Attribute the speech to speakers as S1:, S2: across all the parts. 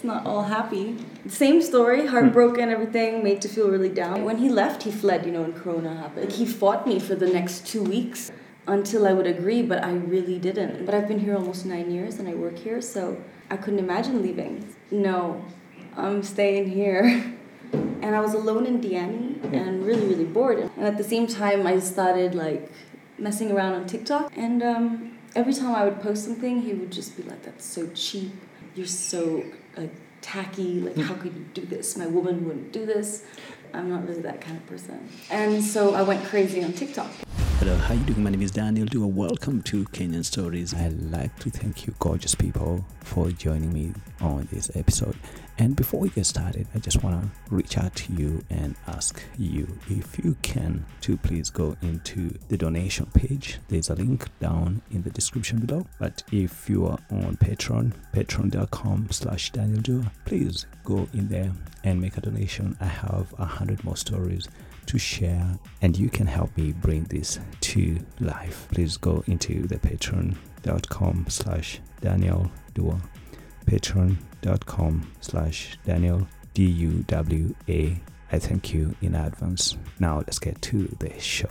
S1: It's not all happy. Same story, heartbroken, everything, made to feel really down. When he left, he fled, and Corona happened. Like, he fought me for the next 2 weeks until I would agree, but I really didn't. But I've been here almost 9 years and I work here, so I couldn't imagine leaving. No, I'm staying here. And I was alone in Diani and really, really bored. And at the same time, I started messing around on TikTok. And every time I would post something, he would just be like, "That's so cheap. You're so tacky. How could you do this? My woman wouldn't do this." I'm not really that kind of person. And so I went crazy on TikTok.
S2: Hello, how you doing? My name is Daniel Dua. Welcome to Kenyan Stories. I'd like to thank you gorgeous people for joining me on this episode. And before we get started, I just want to reach out to you and ask you if you can to please go into the donation page. There's a link down in the description below. But if you are on Patreon, patreon.com/Daniel Dua, please go in there and make a donation. I have 100 more stories to share and you can help me bring this to life. Please go into the patreon.com/Daniel Dua, patreon.com/Daniel Dua. I thank you in advance. Now let's get to the show.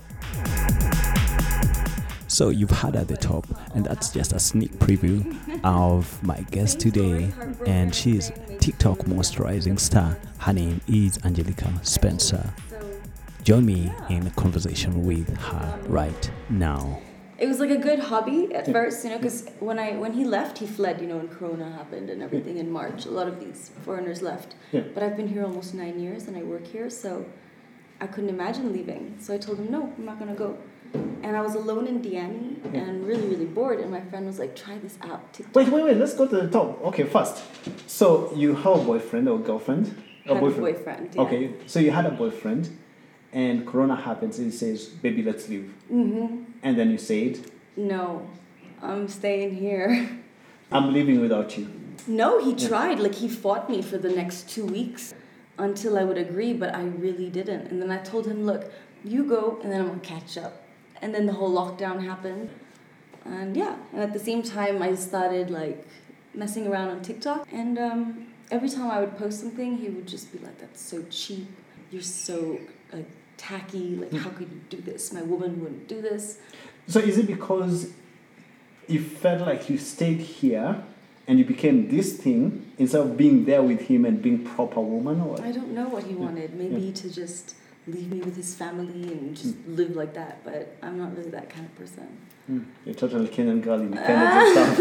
S2: So you've heard at the top, and that's just a sneak preview of my guest today, and she's TikTok moisturizing star. Her name is Angelica Spencer. Join me in a conversation with her right now.
S1: It was like a good hobby at first, because when he left, he fled, and Corona happened and everything in March. A lot of these foreigners left. Yeah. But I've been here almost 9 years and I work here, so I couldn't imagine leaving. So I told him, no, I'm not going to go. And I was alone in Diani and really, really bored. And my friend was like, try this app, TikTok.
S3: Wait, let's go to the top. Okay, first. So you have a boyfriend or girlfriend?
S1: A boyfriend, yeah.
S3: Okay, so you had a boyfriend and Corona happens and he says, baby, let's leave. Mm-hmm. And then you said,
S1: no, I'm staying here.
S3: I'm leaving without you.
S1: No, he tried. He fought me for the next 2 weeks until I would agree, but I really didn't. And then I told him, look, you go and then I'm going to catch up. And then the whole lockdown happened. And at the same time, I started messing around on TikTok. And every time I would post something, he would just be like, that's so cheap. You're so tacky. How could you do this? My woman wouldn't do this.
S3: So is it because you felt like you stayed here and you became this thing instead of being there with him and being proper woman? Or?
S1: I don't know what he wanted. Maybe to just leave me with his family and just live like that. But I'm not really that kind of person.
S3: You're totally Kenyan girl, independent and stuff.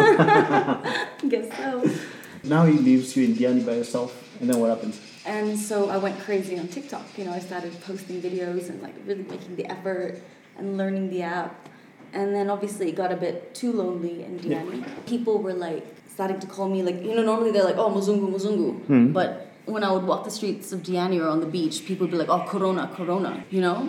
S1: I guess so.
S3: Now he leaves you in Diani by yourself. And then what happens?
S1: And so I went crazy on TikTok. I started posting videos and really making the effort and learning the app. And then obviously it got a bit too lonely in Diani. Yeah. People were starting to call me normally they're oh, Muzungu, Muzungu. But when I would walk the streets of Diani or on the beach, people would be oh, Corona, Corona,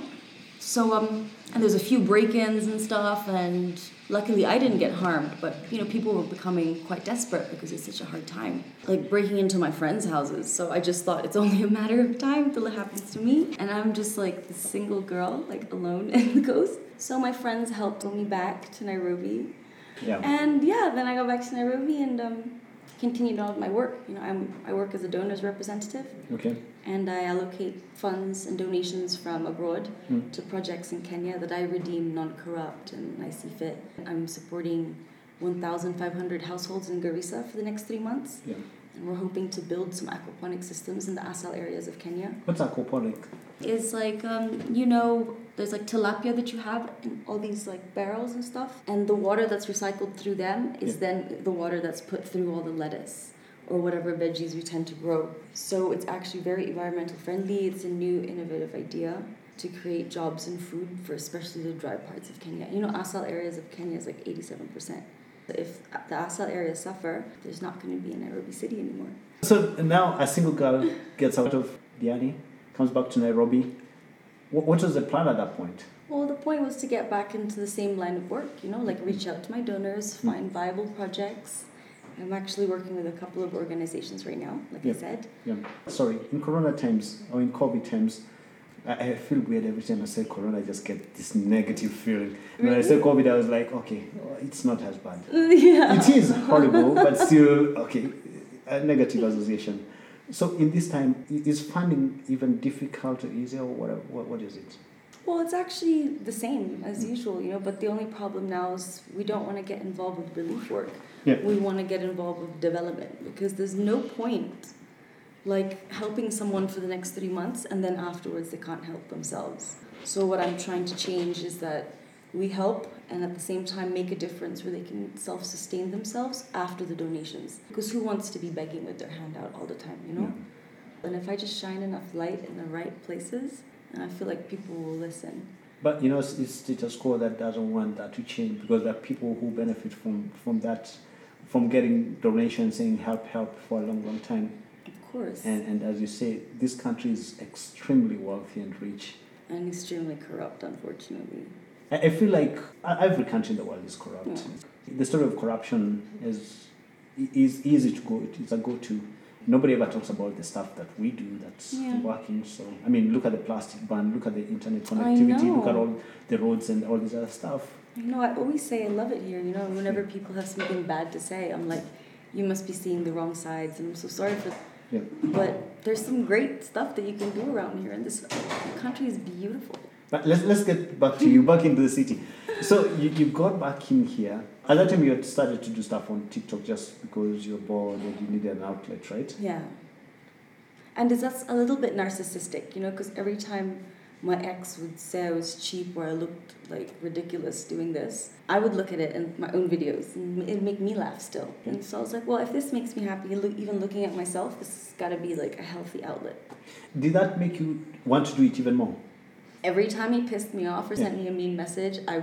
S1: So, and there's a few break-ins and stuff, and luckily I didn't get harmed, but, people were becoming quite desperate because it's such a hard time. Breaking into my friends' houses, so I just thought it's only a matter of time till it happens to me. And I'm just this single girl, alone in the coast. So my friends helped me back to Nairobi. Yeah. And then I got back to Nairobi and continued on with my work. I work as a donors representative. Okay. And I allocate funds and donations from abroad to projects in Kenya that I redeem non-corrupt and I see fit. I'm supporting 1,500 households in Garissa for the next 3 months. Yeah. And we're hoping to build some aquaponic systems in the Asal areas of Kenya.
S3: What's aquaponic?
S1: It's there's tilapia that you have in all these barrels and stuff. And the water that's recycled through them is then the water that's put through all the lettuce or whatever veggies we tend to grow. So it's actually very environmental friendly. It's a new innovative idea to create jobs and food for especially the dry parts of Kenya. Asal areas of Kenya is 87%. If the Asal areas suffer, there's not going to be a Nairobi city anymore.
S3: So now a single girl gets out of Diani, comes back to Nairobi. What was the plan at that point?
S1: Well, the point was to get back into the same line of work, reach out to my donors, find viable projects. I'm actually working with a couple of organizations right now, I said. Yeah.
S3: Sorry, in Corona times or in COVID times, I feel weird every time I say Corona, I just get this negative feeling. When I say COVID, I was okay, it's not as bad. Yeah. It is horrible, but still, okay, a negative association. So in this time, is funding even difficult or easier, or what is it?
S1: Well, it's actually the same as usual, but the only problem now is we don't want to get involved with relief work.
S3: Yeah.
S1: We want to get involved with development, because there's no point helping someone for the next 3 months and then afterwards they can't help themselves. So what I'm trying to change is that we help and at the same time make a difference where they can self-sustain themselves after the donations. Because who wants to be begging with their hand out all the time,
S3: Yeah.
S1: And if I just shine enough light in the right places, I feel like people will listen.
S3: But it's status quo that doesn't want that to change, because there are people who benefit from that, from getting donations saying help for a long time.
S1: Of course.
S3: And as you say, this country is extremely wealthy and rich.
S1: And extremely corrupt, unfortunately.
S3: I feel like every country in the world is corrupt.
S1: Yeah.
S3: The story of corruption is easy to go. It's a go-to. Nobody ever talks about the stuff that we do that's working. So, I mean, look at the plastic ban, look at the internet connectivity, look at all the roads and all this other stuff.
S1: I always say I love it here. Whenever people have something bad to say, I'm like, you must be seeing the wrong sides, and I'm so sorry for.
S3: Yeah.
S1: But there's some great stuff that you can do around here, and this country is beautiful.
S3: But let's get back to you, back into the city. So you got back in here. At that time, you had started to do stuff on TikTok just because you're bored and you needed an outlet, right?
S1: Yeah. And that's a little bit narcissistic, because every time my ex would say I was cheap or I looked ridiculous doing this, I would look at it in my own videos and it'd make me laugh still. And so I was like, well, if this makes me happy, even looking at myself, this has got to be a healthy outlet.
S3: Did that make you want to do it even more?
S1: Every time he pissed me off or sent me a mean message, I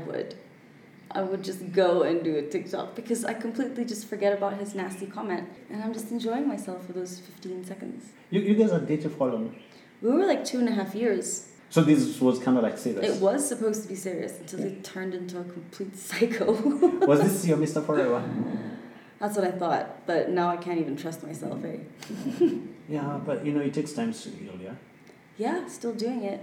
S1: would just go and do a TikTok, because I completely just forget about his nasty comment and I'm just enjoying myself for those 15 seconds.
S3: You guys are dated for how long?
S1: We were 2.5 years.
S3: So this was kind of serious?
S1: It was supposed to be serious until he turned into a complete psycho.
S3: Was this your Mr. Forever?
S1: That's what I thought, but now I can't even trust myself, eh?
S3: Yeah, but it takes time to heal, yeah?
S1: Yeah, still doing it.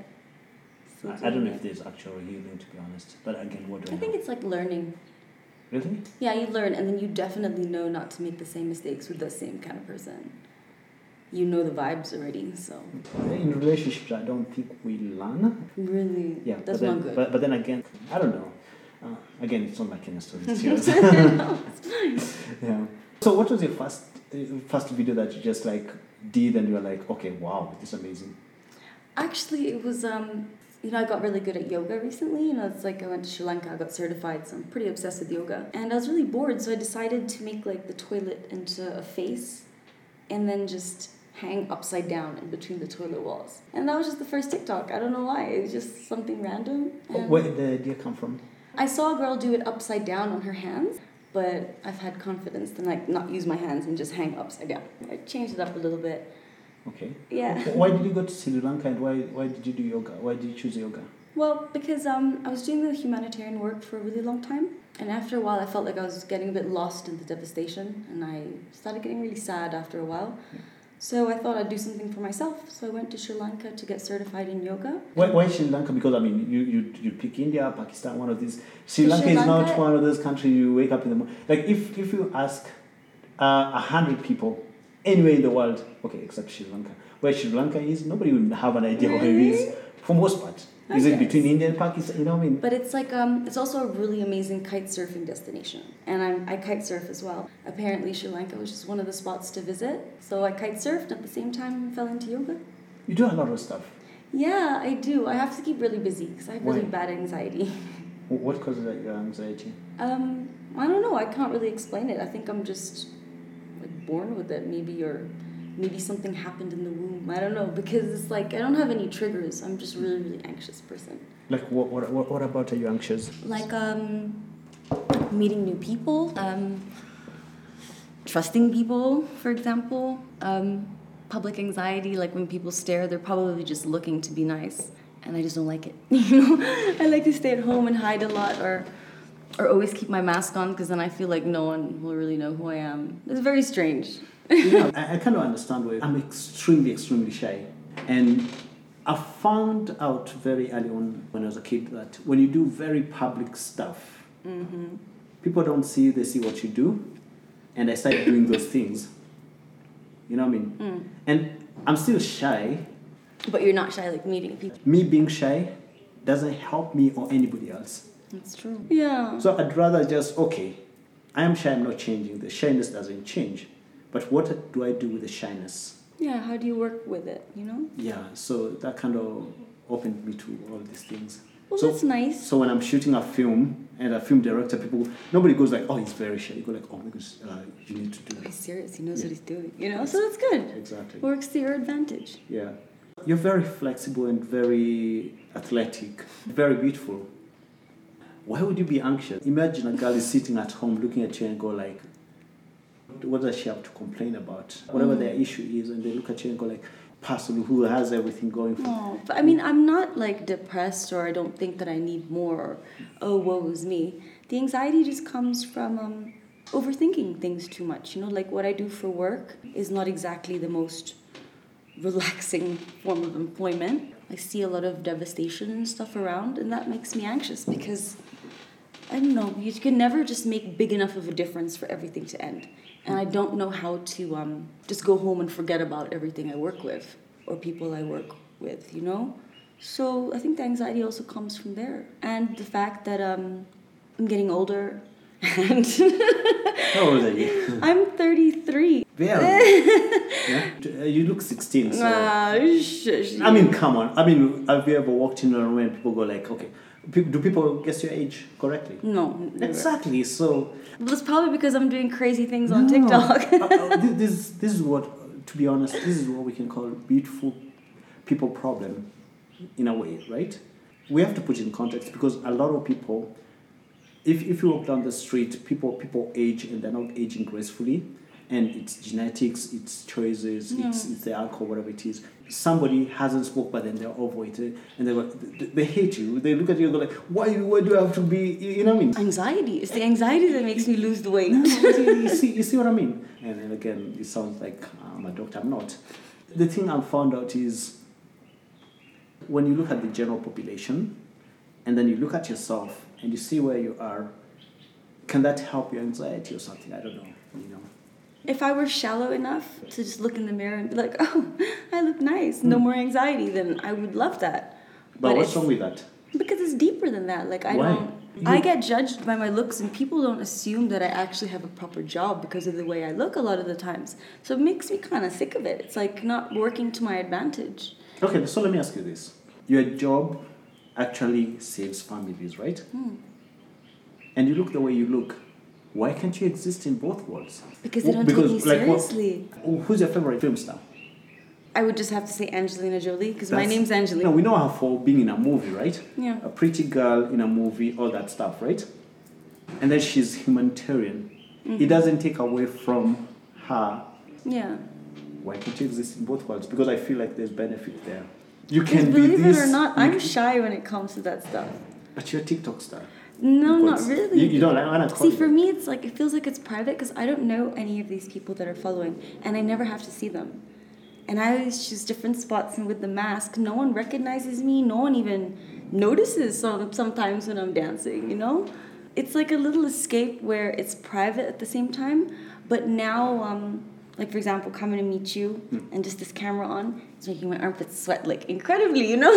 S3: I don't know if there's actual healing, to be honest. But again, what do I know?
S1: think it's learning.
S3: Really?
S1: Yeah, you learn, and then you definitely know not to make the same mistakes with the same kind of person. You know the vibes already, so.
S3: In relationships, I don't think we learn.
S1: Really?
S3: Yeah.
S1: That's not good.
S3: But then again, I don't know. Again, it's not like any story. It's yours.
S1: No, it's fine.
S3: Yeah. So what was your first video that you just did and you were like, okay, wow, this is amazing?
S1: Actually, it was, I got really good at yoga recently. It's I went to Sri Lanka, I got certified, so I'm pretty obsessed with yoga. And I was really bored, so I decided to make the toilet into a face and then just hang upside down in between the toilet walls. And that was just the first TikTok. I don't know why. It was just something random.
S3: Where did the idea come from?
S1: I saw a girl do it upside down on her hands, but I've had confidence to not use my hands and just hang upside down. I changed it up a little bit.
S3: Okay.
S1: Yeah.
S3: Why did you go to Sri Lanka and why did you do yoga? Why did you choose yoga?
S1: Well, because I was doing the humanitarian work for a really long time. And after a while, I felt like I was getting a bit lost in the devastation. And I started getting really sad after a while. Yeah. So I thought I'd do something for myself. So I went to Sri Lanka to get certified in yoga.
S3: Why Sri Lanka? Because, you pick India, Pakistan, one of these. Sri Lanka is not one of those countries you wake up in the morning. If you ask 100 people anywhere in the world, okay, except Sri Lanka, where Sri Lanka is, nobody will have an idea where it is, for most part. Is it between India and Pakistan? You know what I mean?
S1: But it's it's also a really amazing kite surfing destination. And I kite surf as well. Apparently Sri Lanka was just one of the spots to visit. So I kite surfed at the same time fell into yoga.
S3: You do a lot of stuff.
S1: Yeah, I do. I have to keep really busy because I have really bad anxiety.
S3: What causes your anxiety?
S1: I don't know. I can't really explain it. I think I'm just born with it, maybe something happened in the womb. I don't know, because it's I don't have any triggers. I'm just really, really anxious person.
S3: What about are you anxious?
S1: Meeting new people, trusting people, for example. Public anxiety, when people stare, they're probably just looking to be nice, and I just don't like it. I like to stay at home and hide a lot, or always keep my mask on, because then I feel like no one will really know who I am. It's very strange.
S3: I kind of understand why. I'm extremely, extremely shy. And I found out very early on when I was a kid that when you do very public stuff, people don't see you, they see what you do. And I started doing those things. You know what I mean? And I'm still shy.
S1: But you're not shy, like meeting people.
S3: Me being shy doesn't help me or anybody else.
S1: That's true. Yeah.
S3: So I'd rather just, okay, I am shy, I'm not changing. The shyness doesn't change. But what do I do with the shyness?
S1: Yeah, how do you work with it, you know?
S3: Yeah, so that kind of opened me to all these things.
S1: Well,
S3: so,
S1: that's nice.
S3: So when I'm shooting a film and a film director, nobody goes like, oh, he's very shy. You go like, oh my goodness, you need to do it.
S1: He's serious, he knows what he's doing, you know? So that's good.
S3: Exactly.
S1: Works to your advantage.
S3: Yeah. You're very flexible and very athletic, very beautiful. Why would you be anxious? Imagine a girl is sitting at home looking at you and go like, what does she have to complain about? Whatever their issue is, and they look at you and go like, person who has everything going for them.
S1: Oh, but I mean, I'm not like depressed or I don't think that I need more or, oh, woe is me. The anxiety just comes from overthinking things too much. You know, like what I do for work is not exactly the most relaxing form of employment. I see a lot of devastation and stuff around, and that makes me anxious because, I don't know, you can never just make big enough of a difference for everything to end. And I don't know how to just go home and forget about everything I work with or people I work with, you know? So I think the anxiety also comes from there. And the fact that I'm getting older and...
S3: How old are you?
S1: I'm 33.
S3: Yeah. You look 16, so... I mean, come on. I mean, have you ever walked in a room and people go like, okay, do people guess your age correctly?
S1: No. Never.
S3: Exactly, so...
S1: Well, it's probably because I'm doing crazy things on TikTok.
S3: This is what, to be honest, this is what we can call beautiful people problem, in a way, right? We have to put it in context because a lot of people, if you walk down the street, people age and they're not aging gracefully, and it's genetics, it's choices, it's the alcohol, whatever it is. Somebody hasn't smoked, but then they're overweight, and they hate you. They look at you and go like, why do I have to be, you know what I mean?
S1: Anxiety. It's the anxiety that makes me lose the weight.
S3: you see what I mean? And again, it sounds like I'm a doctor. I'm not. The thing I've found out is when you look at the general population and then you look at yourself and you see where you are, can that help your anxiety or something? I don't know, you know.
S1: If I were shallow enough to just look in the mirror and be like, oh, I look nice, no more anxiety, then I would love that.
S3: But what's wrong with that?
S1: Because it's deeper than that. Like, I get judged by my looks, and people don't assume that I actually have a proper job because of the way I look a lot of the times. So it makes me kind of sick of it. It's like not working to my advantage.
S3: Okay, so let me ask you this. Your job actually saves families, right? And you look the way you look. Why can't you exist in both worlds?
S1: Because they don't take me seriously.
S3: Who's your favorite film star?
S1: I would just have to say Angelina Jolie, because my name's Angelina.
S3: No, we know her for being in a movie, right?
S1: Yeah.
S3: A pretty girl in a movie, all that stuff, right? And then she's humanitarian. It doesn't take away from her.
S1: Yeah.
S3: Why can't you exist in both worlds? Because I feel like there's benefit there. You can
S1: believe it or not, I'm shy when it comes to that stuff.
S3: But you're a TikTok star.
S1: No, not really.
S3: You don't like
S1: See, for me, it's like, it feels like it's private because I don't know any of these people that are following, and I never have to see them. And I always choose different spots, and with the mask, no one recognizes me. No one even notices sometimes when I'm dancing, you know? It's like a little escape where it's private at the same time, but now, like, for example, coming to meet you and just this camera on, it's making my armpits sweat, like, incredibly, you know?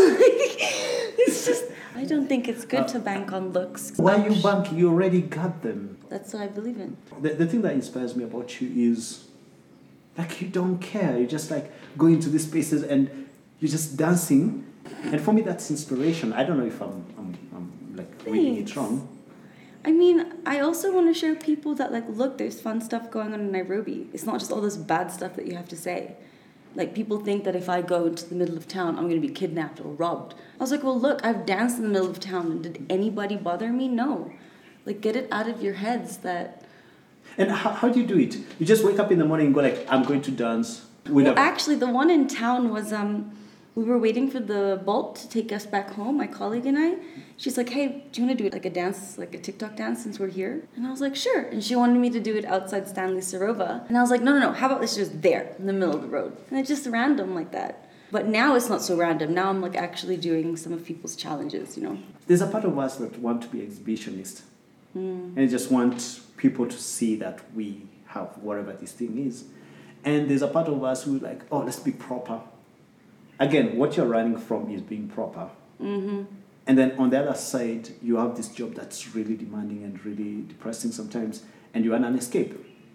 S1: It's just, I don't think it's good to bank on looks.
S3: Why are you banking? You already got them.
S1: That's what I believe in.
S3: The thing that inspires me about you is, like, you don't care. You just, like, go into these spaces and you're just dancing. And for me, that's inspiration. I don't know if I'm reading it wrong.
S1: I mean, I also want to show people that, like, look, there's fun stuff going on in Nairobi. It's not just all this bad stuff that you have to say. Like, people think that if I go into the middle of town, I'm going to be kidnapped or robbed. I was like, well, look, I've danced in the middle of town. And did anybody bother me? No. Like, get it out of your heads that...
S3: And how do you do it? You just wake up in the morning and go like, I'm going to dance.
S1: Well, actually, the one in town was... we were waiting for the Bolt to take us back home, my colleague and I. She's like, hey, do you want to do like a dance, like a TikTok dance since we're here? And I was like, sure. And she wanted me to do it outside Stanley Sarova. And I was like, no, how about this just there in the middle of the road? And it's just random like that. But now it's not so random. Now I'm like actually doing some of people's challenges, you know?
S3: There's a part of us that want to be exhibitionist. And just want people to see that we have whatever this thing is. And there's a part of us who's like, oh, let's be proper. Again, what you're running from is being proper.
S1: Mm-hmm.
S3: And then on the other side, you have this job that's really demanding and really depressing sometimes, and you want an escape.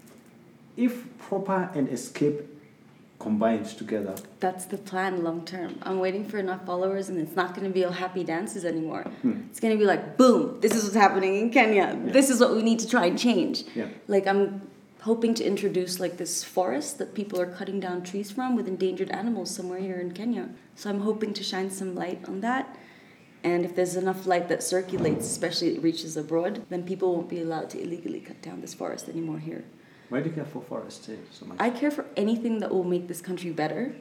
S3: If proper and escape combined together.
S1: That's the plan long term. I'm waiting for enough followers, and it's not going to be all happy dances anymore. It's going to be like, boom, this is what's happening in Kenya. Yeah. This is what we need to try and change.
S3: Yeah.
S1: Like, I'm hoping to introduce like this forest that people are cutting down trees from with endangered animals somewhere here in Kenya. So I'm hoping to shine some light on that. And if there's enough light that circulates, especially it reaches abroad, then people won't be allowed to illegally cut down this forest anymore here.
S3: Why do you care for forests so much?
S1: I care for anything that will make this country better.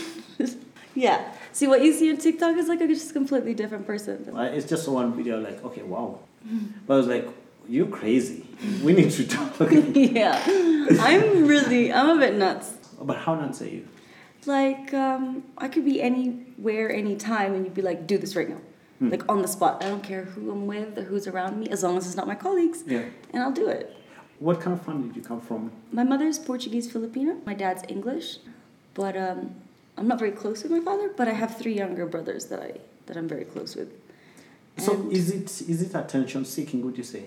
S1: Yeah. See, what you see on TikTok is like a just completely different person.
S3: It's just one video like, okay, wow. But I was like, you're crazy. We need to talk.
S1: Yeah. I'm a bit nuts.
S3: But how nuts are you?
S1: Like, I could be anywhere, anytime, and you'd be like, do this right now. Like, on the spot. I don't care who I'm with or who's around me, as long as it's not my colleagues.
S3: Yeah.
S1: And I'll do it.
S3: What kind of family did you come from?
S1: My mother's Portuguese Filipino. My dad's English. But I'm not very close with my father, but I have 3 younger brothers that I'm very close with.
S3: So
S1: And
S3: is it attention seeking, would you say?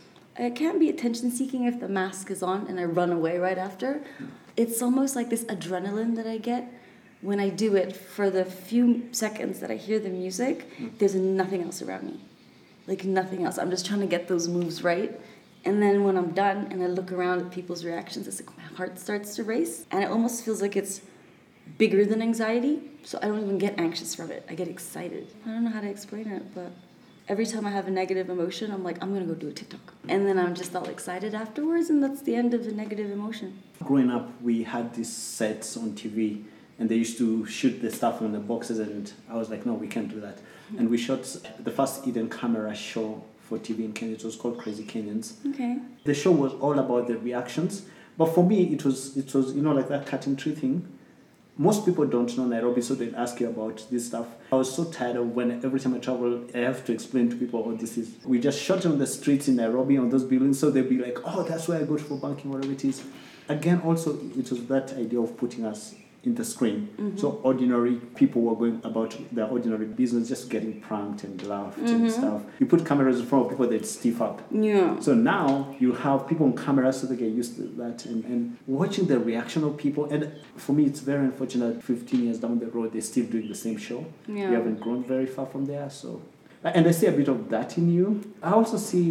S1: it can be attention seeking if the mask is on and I run away right after. It's almost like this adrenaline that I get when I do it. For the few seconds that I hear the music, there's nothing else around me. Like nothing else. I'm just trying to get those moves right. And then when I'm done and I look around at people's reactions, it's like my heart starts to race. And it almost feels like it's bigger than anxiety. So I don't even get anxious from it. I get excited. I don't know how to explain it, but every time I have a negative emotion, I'm like, I'm going to go do a TikTok. And then I'm just all excited afterwards, and that's the end of the negative emotion.
S3: Growing up, we had these sets on TV, and they used to shoot the stuff on the boxes, and I was like, no, we can't do that. And we shot the first Eden camera show for TV in Kenya. It was called Crazy Kenyans.
S1: Okay.
S3: The show was all about the reactions, but for me, it was like that cutting tree thing. Most people don't know Nairobi, so they ask you about this stuff. I was so tired of when every time I travel, I have to explain to people what this is. We just shot on the streets in Nairobi on those buildings, so they'll be like, oh, that's where I go for banking, whatever it is. Again, also, it was that idea of putting us in the screen. Mm-hmm. So ordinary people were going about their ordinary business, just getting pranked and laughed and stuff. You put cameras in front of people, they'd stiff up.
S1: Yeah.
S3: So now you have people on camera, so they get used to that and watching the reaction of people. And for me, it's very unfortunate 15 years down the road, they're still doing the same show.
S1: Yeah.
S3: We haven't grown very far from there. So, and I see a bit of that in you. I also see,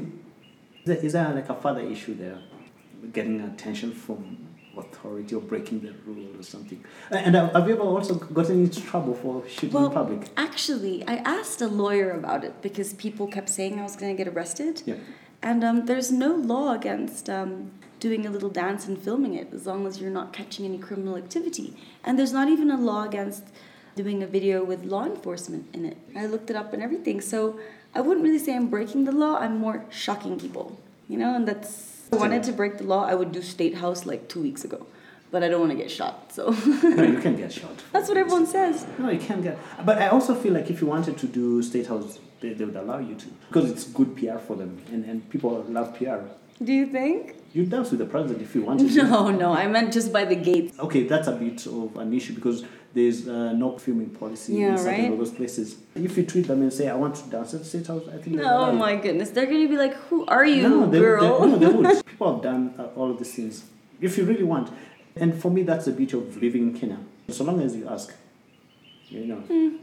S3: is there like a further issue there? Getting attention from authority or breaking the rule or something. And have you ever also gotten into trouble for shooting in public?
S1: Actually, I asked a lawyer about it because people kept saying I was going to get arrested.
S3: Yeah.
S1: And there's no law against doing a little dance and filming it as long as you're not catching any criminal activity. And there's not even a law against doing a video with law enforcement in it. I looked it up and everything. So I wouldn't really say I'm breaking the law. I'm more shocking people, and that's... If I wanted to break the law, I would do State House like 2 weeks ago. But I don't want to get shot, so...
S3: No, you can get shot.
S1: That's what everyone says.
S3: No, you can get... But I also feel like if you wanted to do State House, they would allow you to. Because it's good PR for them, and people love PR.
S1: Do you think?
S3: You'd dance with the president if you wanted to.
S1: No, I meant just by the gates.
S3: Okay, that's a bit of an issue because there's no filming policy in certain of those places. If you treat them and say, I want to dance at the State House, I think
S1: oh my goodness, they're going to be like, who are you,
S3: No,
S1: girl?
S3: they would. People have done all of these things. If you really want. And for me, that's the beauty of living in Kenya. So long as you ask, Yeah.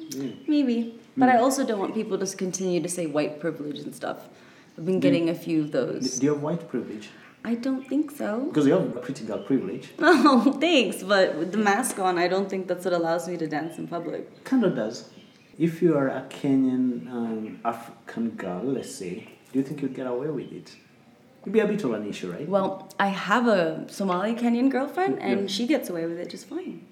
S1: Maybe. But I also don't want people to continue to say white privilege and stuff. I've been getting a few of those.
S3: Do you have white privilege?
S1: I don't think so.
S3: Because you have pretty girl privilege.
S1: Oh, thanks. But with the mask on, I don't think that's what allows me to dance in public.
S3: Kind of does. If you are a Kenyan African girl, let's say, do you think you'd get away with it? It'd be a bit of an issue, right?
S1: Well, I have a Somali Kenyan girlfriend, and she gets away with it just fine.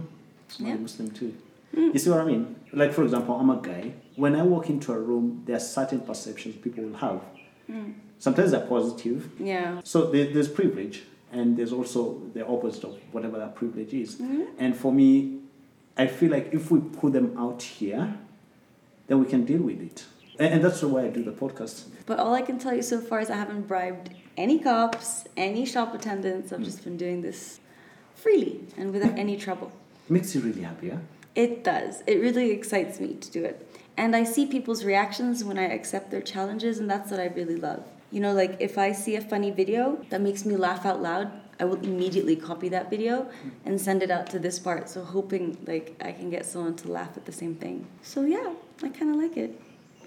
S3: Yeah. Muslim too. You see what I mean? Like, for example, I'm a guy. When I walk into a room, there are certain perceptions people will have. Sometimes they're positive.
S1: Yeah.
S3: So there's privilege, and there's also the opposite of whatever that privilege is. And for me, I feel like if we put them out here, then we can deal with it. And that's why I do the podcast.
S1: But all I can tell you so far is I haven't bribed any cops, any shop attendants. I've just been doing this freely and without any trouble.
S3: It makes you really happy, yeah?
S1: It does. It really excites me to do it. And I see people's reactions when I accept their challenges, and that's what I really love. You know, like if I see a funny video that makes me laugh out loud, I will immediately copy that video and send it out to this part. So hoping like I can get someone to laugh at the same thing. So yeah, I kind of like it.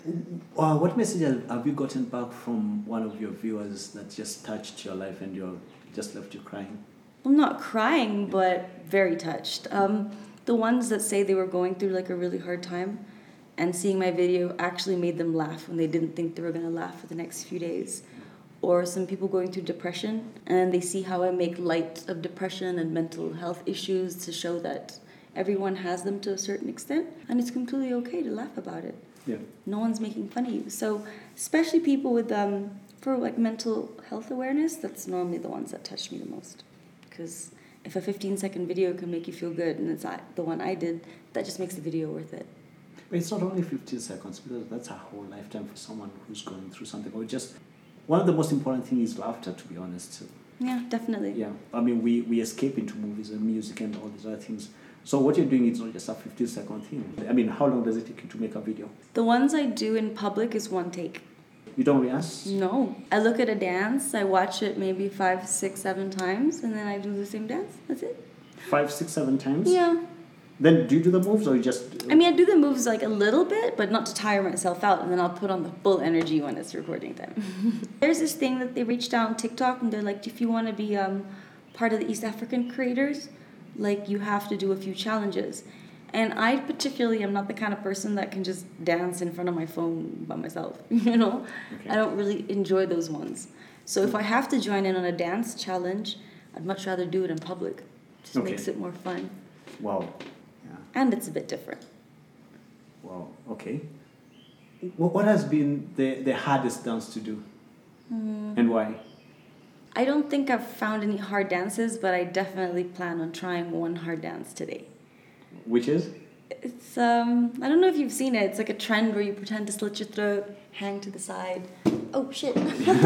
S3: What message have you gotten back from one of your viewers that just touched your life and just left you crying?
S1: I'm not crying, but very touched. The ones that say they were going through like a really hard time and seeing my video actually made them laugh when they didn't think they were going to laugh for the next few days. Or some people going through depression and they see how I make light of depression and mental health issues to show that everyone has them to a certain extent and it's completely okay to laugh about it.
S3: Yeah.
S1: No one's making fun of you. So especially people with for like mental health awareness, that's normally the ones that touch me the most. Because if a 15-second video can make you feel good and it's the one I did, that just makes the video worth it.
S3: But it's not only 15 seconds, because that's a whole lifetime for someone who's going through something. Or just one of the most important things is laughter, to be honest.
S1: Yeah, definitely.
S3: Yeah, I mean, we escape into movies and music and all these other things. So what you're doing is not just a 15-second thing. I mean, how long does it take you to make a video?
S1: The ones I do in public is one take.
S3: You don't rehearse?
S1: No. I look at a dance, I watch it maybe 5, 6, 7 times, and then I do the same dance. That's it.
S3: 5, 6, 7 times?
S1: Yeah.
S3: Then do you do the moves or you just...
S1: I mean, I do the moves like a little bit, but not to tire myself out, and then I'll put on the full energy when it's recording time. There's this thing that they reached out on TikTok, and they're like, if you want to be part of the East African creators, like you have to do a few challenges. And I particularly am not the kind of person that can just dance in front of my phone by myself, you know? Okay. I don't really enjoy those ones. So if I have to join in on a dance challenge, I'd much rather do it in public. It just makes it more fun.
S3: Wow. Yeah.
S1: And it's a bit different.
S3: Wow, okay. What has been the hardest dance to do? And why?
S1: I don't think I've found any hard dances, but I definitely plan on trying one hard dance today.
S3: Which is?
S1: It's, I don't know if you've seen it. It's like a trend where you pretend to slit your throat, hang to the side. Oh, shit.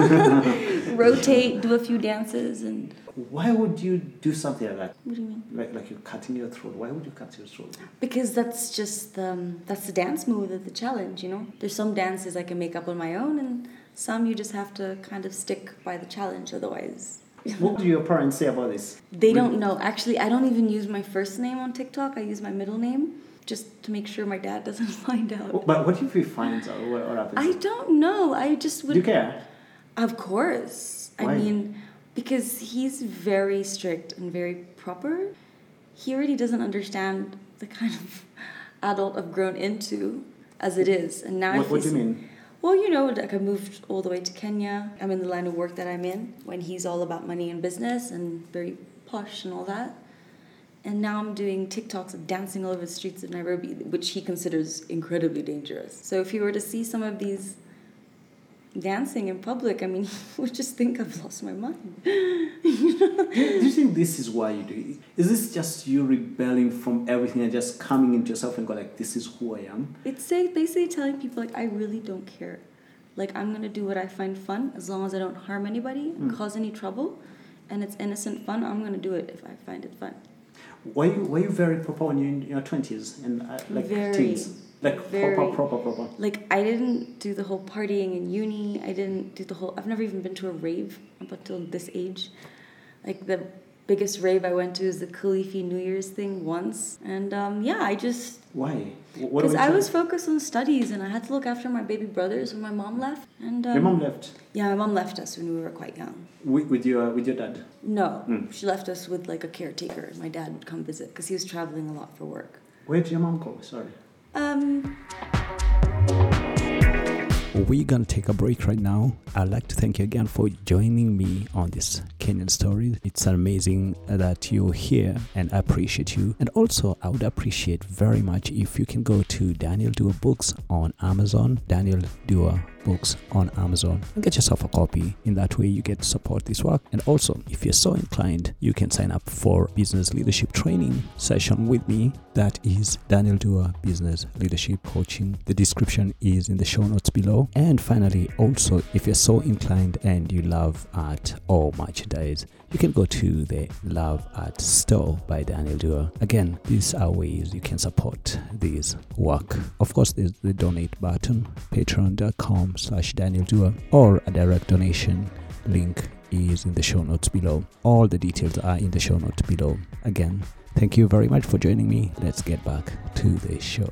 S1: Rotate, do a few dances. And
S3: why would you do something like that?
S1: What do you mean?
S3: Like you're cutting your throat. Why would you cut your throat?
S1: Because that's just, that's the dance move of the challenge, you know? There's some dances I can make up on my own, and some you just have to kind of stick by the challenge, otherwise...
S3: What do your parents say about this?
S1: They don't know. Actually, I don't even use my first name on TikTok. I use my middle name just to make sure my dad doesn't find out.
S3: But what if he finds out? What happens?
S1: I don't know. I just would...
S3: Do you care?
S1: Of course.
S3: Why?
S1: I mean, because he's very strict and very proper. He already doesn't understand the kind of adult I've grown into as it is. And now
S3: what do you mean?
S1: Well, you know, like I moved all the way to Kenya. I'm in the line of work that I'm in when he's all about money and business and very posh and all that. And now I'm doing TikToks of dancing all over the streets of Nairobi, which he considers incredibly dangerous. So if he were to see some of these dancing in public, I mean, he would just think I've lost my mind. You know? Do
S3: you think this is why you do it? Is this just you rebelling from everything and just coming into yourself and go like, this is who I am?
S1: It's basically telling people like, I really don't care. Like, I'm going to do what I find fun as long as I don't harm anybody and cause any trouble. And it's innocent fun. I'm going to do it if I find it fun.
S3: Were you very proper when you were in your 20s and teens? Like proper.
S1: Like, I didn't do the whole partying in uni. I didn't do the whole... I've never even been to a rave up until this age. Like, the biggest rave I went to is the Khalifi New Year's thing once. And, I just...
S3: Why?
S1: Because I was focused on studies and I had to look after my baby brothers when my mom left. And
S3: your mom left?
S1: Yeah, my mom left us when we were quite young.
S3: With your dad?
S1: No. She left us with, like, a caretaker. My dad would come visit because he was traveling a lot for work.
S3: Where did your mom go? Sorry.
S2: We're gonna take a break right now. I'd like to thank you again for joining me on this Kenyan story. It's amazing that you're here and I appreciate you. And also, I would appreciate very much if you can go to Daniel Dua Books on Amazon. Daniel Dua Books on Amazon and get yourself a copy. In that way, you get to support this work. And also, if you're so inclined, you can sign up for business leadership training session with me. That is Daniel Dua Business Leadership Coaching. The description is in the show notes below. And finally, also, if you're so inclined and you love art or merchandise, you can go to the Love Art Store by Daniel Duer. Again, these are ways you can support this work. Of course, there's the donate button, patreon.com/Daniel Duer, or a direct donation link is in the show notes below. All the details are in the show notes below. Again, thank you very much for joining me. Let's get back to the show.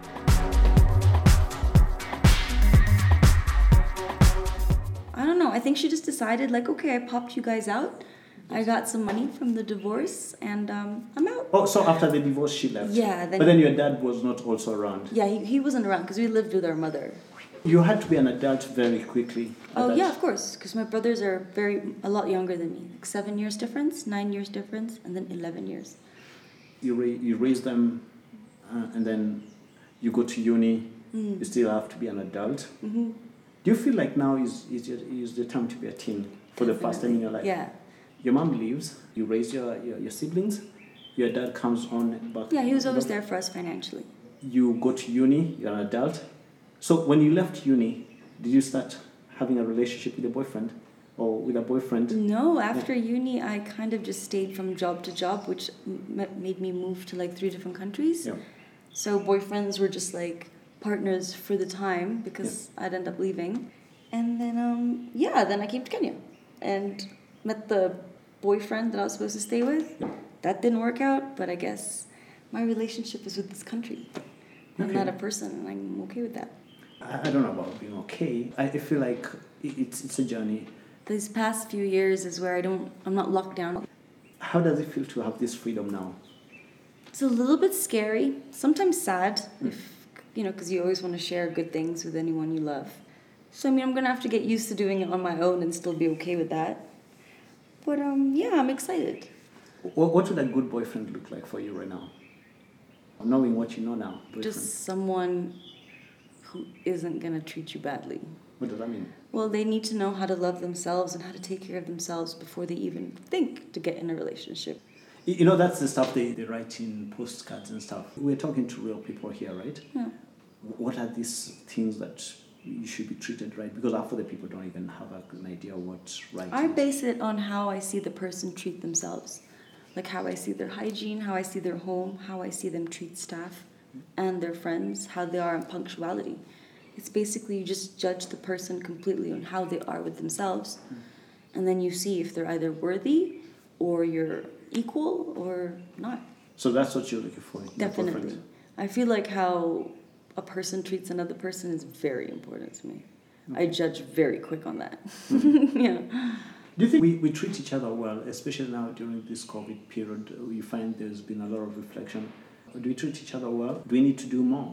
S1: I think she just decided, like, okay, I popped you guys out. I got some money from the divorce, and I'm out.
S3: Oh, so after the divorce, she left?
S1: Yeah.
S3: But then your dad was not also around?
S1: Yeah, he wasn't around because we lived with our mother.
S3: You had to be an adult very quickly.
S1: Oh, yeah, of course, because my brothers are a lot younger than me. Like 7 years difference, 9 years difference, and then 11 years.
S3: You raise them, and then you go to uni. You still have to be an adult.
S1: Mm-hmm.
S3: Do you feel like now is the time to be a teen for the first time in your life?
S1: Yeah.
S3: Your mom leaves, you raise your siblings, your dad comes on back.
S1: Yeah, he was always there for us financially.
S3: You go to uni, you're an adult. So when you left uni, did you start having a relationship with a boyfriend or with a boyfriend?
S1: No, after uni, I kind of just stayed from job to job, which made me move to like 3 different countries.
S3: Yeah.
S1: So boyfriends were just like partners for the time because I'd end up leaving. And then, then I came to Kenya and met the boyfriend that I was supposed to stay with.
S3: Yeah.
S1: That didn't work out, but I guess my relationship is with this country. I'm not a person, and I'm okay with that.
S3: I don't know about being okay. I feel like it's a journey.
S1: These past few years is where I'm not locked down.
S3: How does it feel to have this freedom now?
S1: It's a little bit scary, sometimes sad, because you always want to share good things with anyone you love. So, I'm going to have to get used to doing it on my own and still be okay with that. But, I'm excited.
S3: What would a good boyfriend look like for you right now? Knowing what you know now. Boyfriend.
S1: Just someone who isn't going to treat you badly.
S3: What does that mean?
S1: Well, they need to know how to love themselves and how to take care of themselves before they even think to get in a relationship.
S3: That's the stuff they write in postcards and stuff. We're talking to real people here, right?
S1: Yeah.
S3: What are these things that you should be treated right? Because half of the people don't even have an idea what's right.
S1: I base it on how I see the person treat themselves. Like how I see their hygiene, how I see their home, how I see them treat staff and their friends, how they are in punctuality. It's basically you just judge the person completely on how they are with themselves. And then you see if they're either worthy or you're equal or not.
S3: So that's what you're looking for?
S1: Definitely. I feel like how a person treats another person is very important to me. Okay. I judge very quick on that. Yeah.
S3: Do you think we treat each other well, especially now during this COVID period? We find there's been a lot of reflection. Do we treat each other well? Do we need to do more?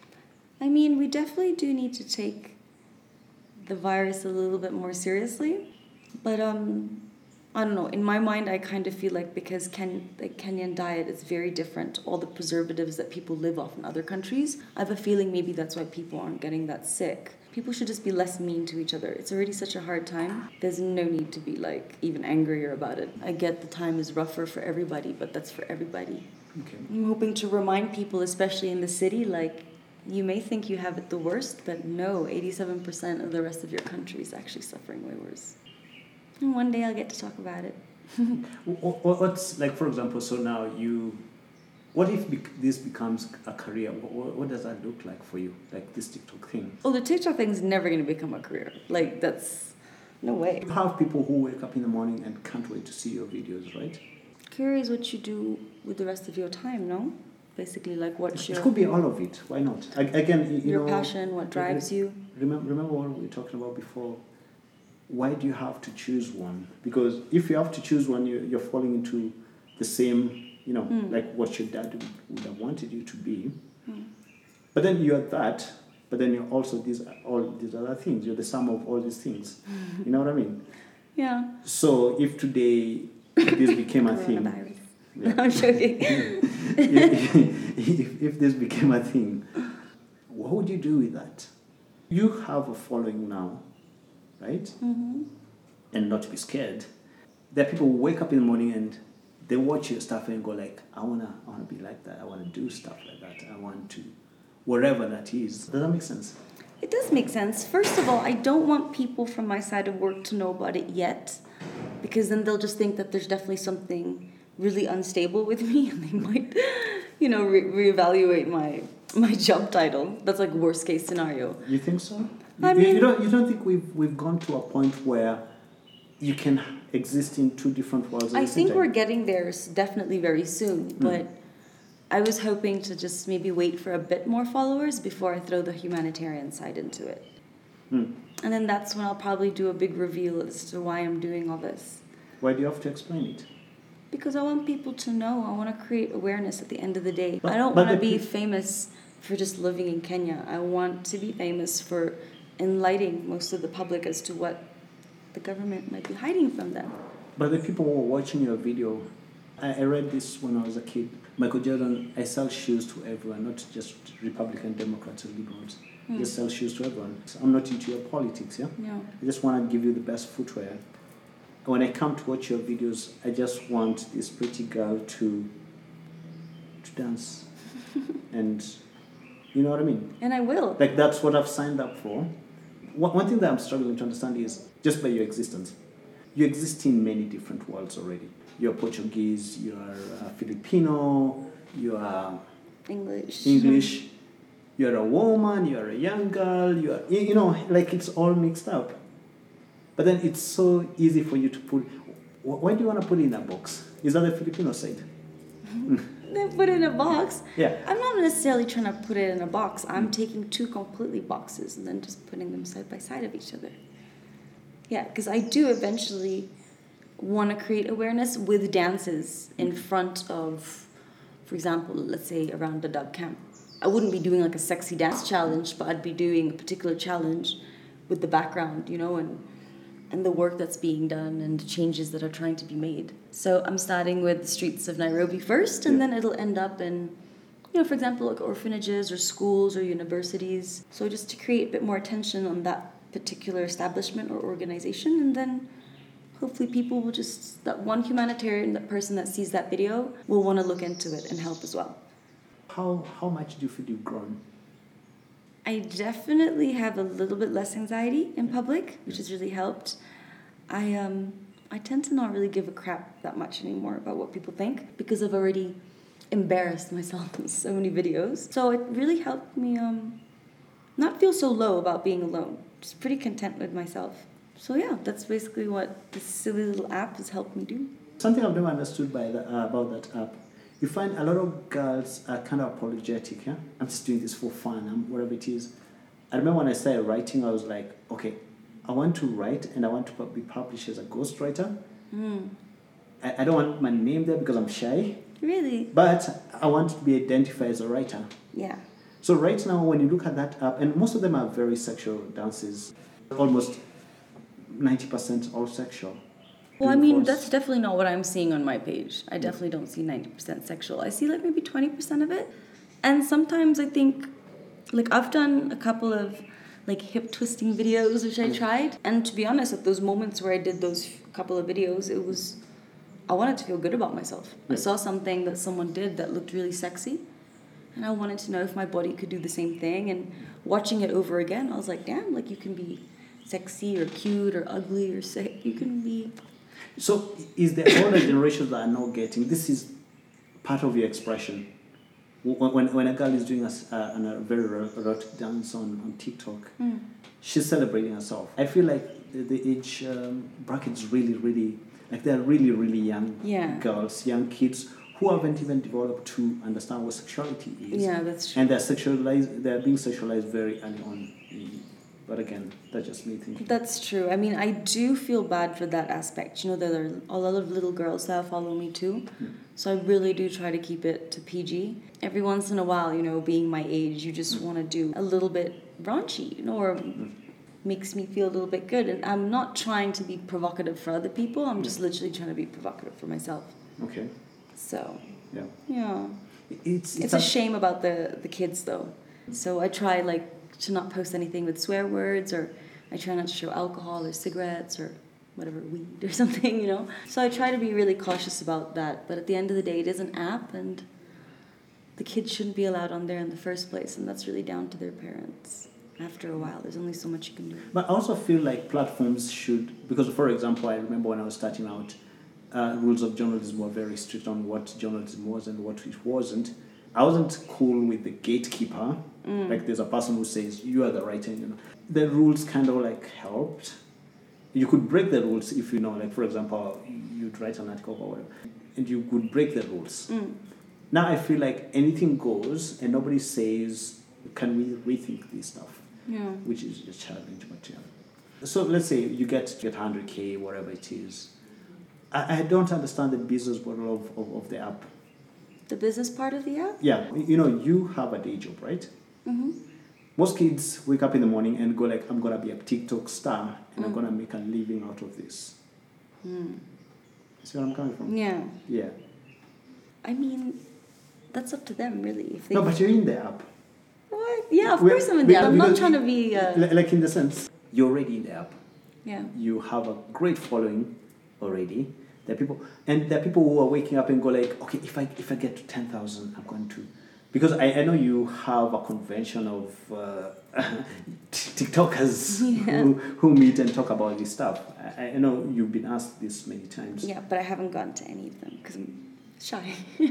S1: We definitely do need to take the virus a little bit more seriously. But I don't know. In my mind, I kind of feel like because the Kenyan diet is very different, all the preservatives that people live off in other countries, I have a feeling maybe that's why people aren't getting that sick. People should just be less mean to each other. It's already such a hard time. There's no need to be even angrier about it. I get the time is rougher for everybody, but that's for everybody.
S3: Okay.
S1: I'm hoping to remind people, especially in the city, you may think you have it the worst, but no, 87% of the rest of your country is actually suffering way worse. And one day I'll get to talk about it.
S3: What's, for example, so now what if this becomes a career? What does that look like for you, this TikTok thing?
S1: Oh, the TikTok thing's never going to become a career. That's no way.
S3: You have people who wake up in the morning and can't wait to see your videos, right?
S1: Career is what you do with the rest of your time, no? Basically, what's your...
S3: It could be all of it. Why not? Again,
S1: your passion, what drives you.
S3: Remember what we were talking about before? Why do you have to choose one? Because if you have to choose one, you're falling into the same, like what your dad would have wanted you to be. But then you're that, but then you're also all these other things. You're the sum of all these things. You know what I mean?
S1: Yeah.
S3: So if today this became a thing...
S1: Yeah. No, I'm joking.
S3: if this became a thing, what would you do with that? You have a following now, right?
S1: Mm-hmm.
S3: And not to be scared. There are people who wake up in the morning and they watch your stuff and go I wanna be like that. I wanna do stuff like that. I want to, whatever that is. Does that make sense?
S1: It does make sense. First of all, I don't want people from my side of work to know about it yet. because then they'll just think that there's definitely something really unstable with me, and they might, reevaluate my job title. That's like worst case scenario.
S3: You think so?
S1: I mean,
S3: you don't think we've gone to a point where you can exist in two different worlds?
S1: I think we're getting there definitely very soon, but I was hoping to just maybe wait for a bit more followers before I throw the humanitarian side into it. And then that's when I'll probably do a big reveal as to why I'm doing all this.
S3: Why do you have to explain it?
S1: Because I want people to know. I want to create awareness at the end of the day. I don't want to be famous for just living in Kenya. I want to be famous for enlightening most of the public as to what the government might be hiding from them.
S3: But the people who are watching your video, I read this when I was a kid. Michael Jordan, I sell shoes to everyone, not just Republican, Democrats, or Liberals. I just sell shoes to everyone. So I'm not into your politics, yeah?
S1: Yeah.
S3: I just want to give you the best footwear. When I come to watch your videos, I just want this pretty girl to dance. And you know what I mean?
S1: And I will.
S3: Like, that's what I've signed up for. One thing that I'm struggling to understand is, just by your existence, you exist in many different worlds already. You're Portuguese, you're Filipino, you are
S1: English,
S3: you're a woman, you're a young girl, like it's all mixed up. But then it's so easy for you to put. Why do you want to put it in a box? Is that the Filipino side?
S1: They put it in a box.
S3: Yeah.
S1: I'm not necessarily trying to put it in a box. I'm taking two completely boxes and then just putting them side by side of each other. Yeah, because I do eventually want to create awareness with dances in front of, for example, let's say around the Dub camp. I wouldn't be doing like a sexy dance challenge, but I'd be doing a particular challenge with the background, and the work that's being done and the changes that are trying to be made. So I'm starting with the streets of Nairobi first, and then it'll end up in, for example, like orphanages or schools or universities. So just to create a bit more attention on that particular establishment or organization, and then hopefully people will just, that one humanitarian, that person that sees that video will want to look into it and help as well.
S3: How much do you feel you've grown?
S1: I definitely have a little bit less anxiety in public, which has really helped. I tend to not really give a crap that much anymore about what people think because I've already embarrassed myself in so many videos. So it really helped me not feel so low about being alone. Just pretty content with myself. So yeah, that's basically what this silly little app has helped me do.
S3: Something I've never understood about that app. You find a lot of girls are kind of apologetic, yeah? I'm just doing this for fun, whatever it is. I remember when I started writing, I was like, okay, I want to write and I want to be published as a ghostwriter. I don't want my name there because I'm shy.
S1: Really?
S3: But I want to be identified as a writer.
S1: Yeah.
S3: So right now, when you look at that app, and most of them are very sexual dances, almost 90% all sexual.
S1: Well, I mean, that's definitely not what I'm seeing on my page. I definitely don't see 90% sexual. I see like maybe 20% of it. And sometimes I think, like I've done a couple of like hip twisting videos, which I tried. And to be honest, at those moments where I did those couple of videos, I wanted to feel good about myself. I saw something that someone did that looked really sexy. And I wanted to know if my body could do the same thing. And watching it over again, I was like, damn, like you can be sexy or cute or ugly or sick. You can be...
S3: So is the older generations that are now getting, this is part of your expression. When a girl is doing a very erotic dance on TikTok, she's celebrating herself. I feel like the age bracket's really, really, like they're really, really young girls, young kids who haven't even developed to understand what sexuality is.
S1: Yeah, that's true.
S3: And they're being sexualized very early on. But again, that's just me thinking.
S1: That's true. I mean, I do feel bad for that aspect. There are a lot of little girls that follow me too. So I really do try to keep it to PG. Every once in a while, being my age, you just want to do a little bit raunchy, or makes me feel a little bit good. And I'm not trying to be provocative for other people. I'm just literally trying to be provocative for myself.
S3: Okay.
S1: So,
S3: yeah.
S1: It's a shame about the kids, though. So I try, to not post anything with swear words, or I try not to show alcohol or cigarettes or whatever, weed or something, So I try to be really cautious about that. But at the end of the day, it is an app, and the kids shouldn't be allowed on there in the first place, and that's really down to their parents. after a while. There's only so much you can do.
S3: But I also feel like platforms should, because for example, I remember when I was starting out, rules of journalism were very strict on what journalism was and what it wasn't. I wasn't cool with the gatekeeper. Like there's a person who says you are the writer. The rules kind of like helped. You could break the rules if like for example, you'd write an article or whatever, and you could break the rules. Now I feel like anything goes, and nobody says, "Can we rethink this stuff?"
S1: Yeah.
S3: Which is a challenge, but yeah. So let's say you get 100K, whatever it is. I don't understand the business model of the app.
S1: The business part of the app?
S3: Yeah, you have a day job, right?
S1: Mm-hmm.
S3: Most kids wake up in the morning and go like, I'm gonna be a TikTok star and I'm gonna make a living out of this. See where I'm coming from?
S1: Yeah.
S3: Yeah.
S1: I mean, that's up to them, really. If they
S3: No, but you're in the app.
S1: What? Yeah, of course I'm in the app. I'm not trying to be...
S3: Like in the sense, you're already in the app.
S1: Yeah.
S3: You have a great following already. There are people who are waking up and go like, okay, if I get to 10,000, I'm going to, because I know you have a convention of TikTokers who meet and talk about this stuff. I know you've been asked this many times.
S1: Yeah, but I haven't gone to any of them because I'm shy.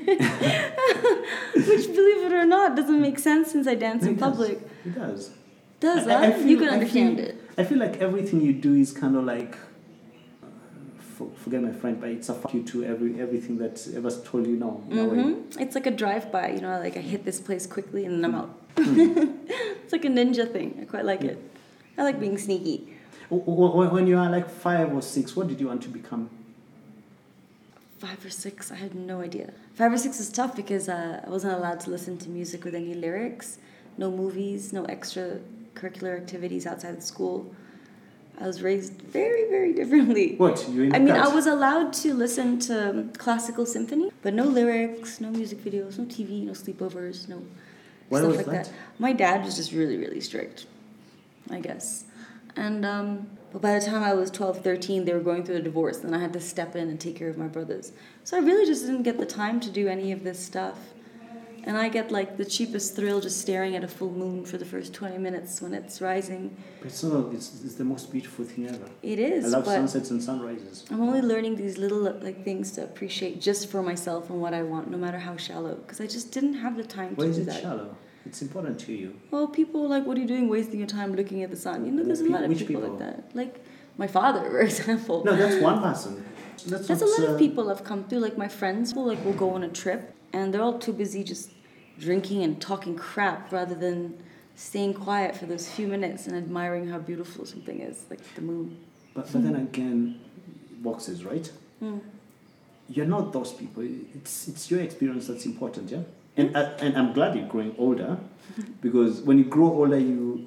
S1: Which, believe it or not, doesn't make sense since I dance in public.
S3: It does.
S1: Does that? You can understand it.
S3: I feel like everything you do is kind of like, forget my friend, but it's a fuck you to everything that ever told you no. In a way.
S1: It's like a drive-by, like I hit this place quickly and then I'm out. It's like a ninja thing. I quite like it. I like being sneaky.
S3: When you are like 5 or 6, what did you want to become?
S1: 5 or 6, I had no idea. 5 or 6 is tough because I wasn't allowed to listen to music with any lyrics, no movies, no extracurricular activities outside of school. I was raised very, very differently.
S3: What?
S1: I was allowed to listen to classical symphony, but no lyrics, no music videos, no TV, no sleepovers, no stuff like that. My dad was just really, really strict, I guess. And but by the time I was 12, 13, they were going through a divorce, and I had to step in and take care of my brothers. So I really just didn't get the time to do any of this stuff. And I get like the cheapest thrill just staring at a full moon for the first 20 minutes when it's rising.
S3: But it's the most beautiful thing ever.
S1: It is.
S3: I love sunsets and sunrises.
S1: I'm only learning these little things to appreciate just for myself and what I want, no matter how shallow. Because I just didn't have the time to do that.
S3: Why is it shallow? It's important to you.
S1: Well, people are like, what are you doing wasting your time looking at the sun? There's a lot of people like that. Like my father, for example.
S3: No, that's one person.
S1: That's a lot of people have come through. Like my friends will go on a trip and they're all too busy just drinking and talking crap rather than staying quiet for those few minutes and admiring how beautiful something is, like the moon.
S3: But then again, boxes, right? You're not those people. It's your experience that's important, yeah? And I'm glad you're growing older, because when you grow older,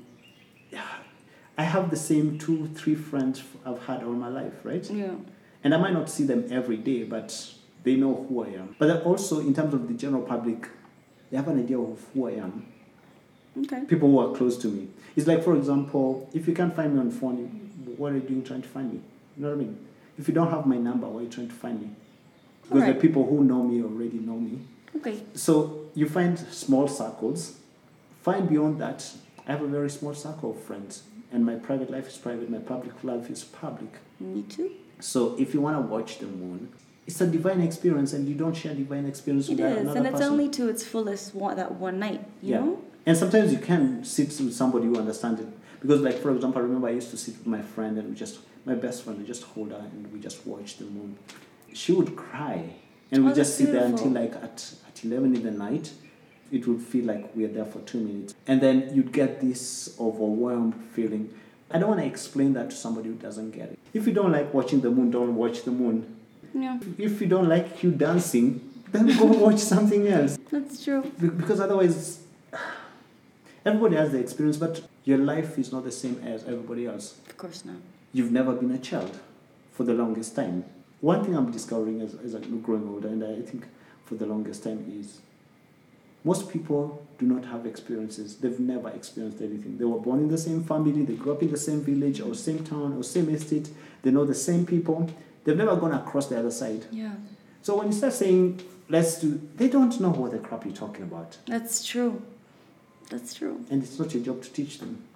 S3: I have the same 2-3 friends I've had all my life, right?
S1: Yeah.
S3: And I might not see them every day, but they know who I am. But also, in terms of the general public, they have an idea of who I am.
S1: Okay.
S3: People who are close to me. It's like, for example, if you can't find me on the phone, what are you doing trying to find me? You know what I mean? If you don't have my number, why are you trying to find me? Because the people who know me already know me.
S1: Okay.
S3: So you find small circles. Find beyond that. I have a very small circle of friends. And my private life is private. My public life is public.
S1: Me too.
S3: So if you want to watch the moon, it's a divine experience, and you don't share divine experience with another person.
S1: And it's only to its fullest that one night, you know?
S3: And sometimes you can sit with somebody who understands it. Because, like, for example, I remember I used to sit with my friend, and my best friend, we just hold her, and we just watch the moon. She would cry, and we just sit there until, like, at 11 in the night. It would feel like we are there for 2 minutes. And then you'd get this overwhelmed feeling. I don't want to explain that to somebody who doesn't get it. If you don't like watching the moon, don't watch the moon.
S1: Yeah.
S3: If you don't like you dancing, then go watch something else.
S1: That's true.
S3: Because otherwise, everybody has the experience, but your life is not the same as everybody else.
S1: Of course not.
S3: You've never been a child for the longest time. One thing I'm discovering as I'm growing older, and I think for the longest time, is most people do not have experiences. They've never experienced anything. They were born in the same family, they grew up in the same village or same town or same estate, they know the same people. They've never gone across the other side.
S1: Yeah.
S3: So when you start saying, they don't know what the crap you're talking about.
S1: That's true. That's true.
S3: And it's not your job to teach them.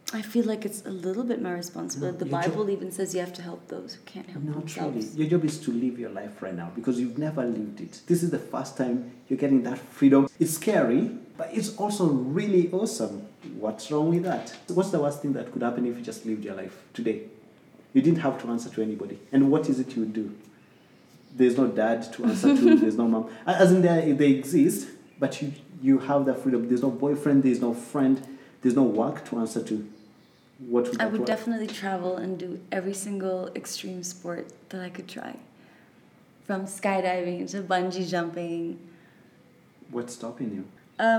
S1: I feel like it's a little bit my responsibility.
S3: No,
S1: the Bible even says you have to help those who can't help
S3: Not
S1: themselves.
S3: really. Your job is to live your life right now because you've never lived it. This is the first time you're getting that freedom. It's scary, but it's also really awesome. What's wrong with that? What's the worst thing that could happen if you just lived your life today? You didn't have to answer to anybody. And what is it you would do? There's no dad to answer to. There's no mom. As in, they exist, but you have that freedom. There's no boyfriend. There's no friend. There's no work to answer to. What would
S1: I would definitely travel and do every single extreme sport that I could try. From skydiving to bungee jumping.
S3: What's stopping you?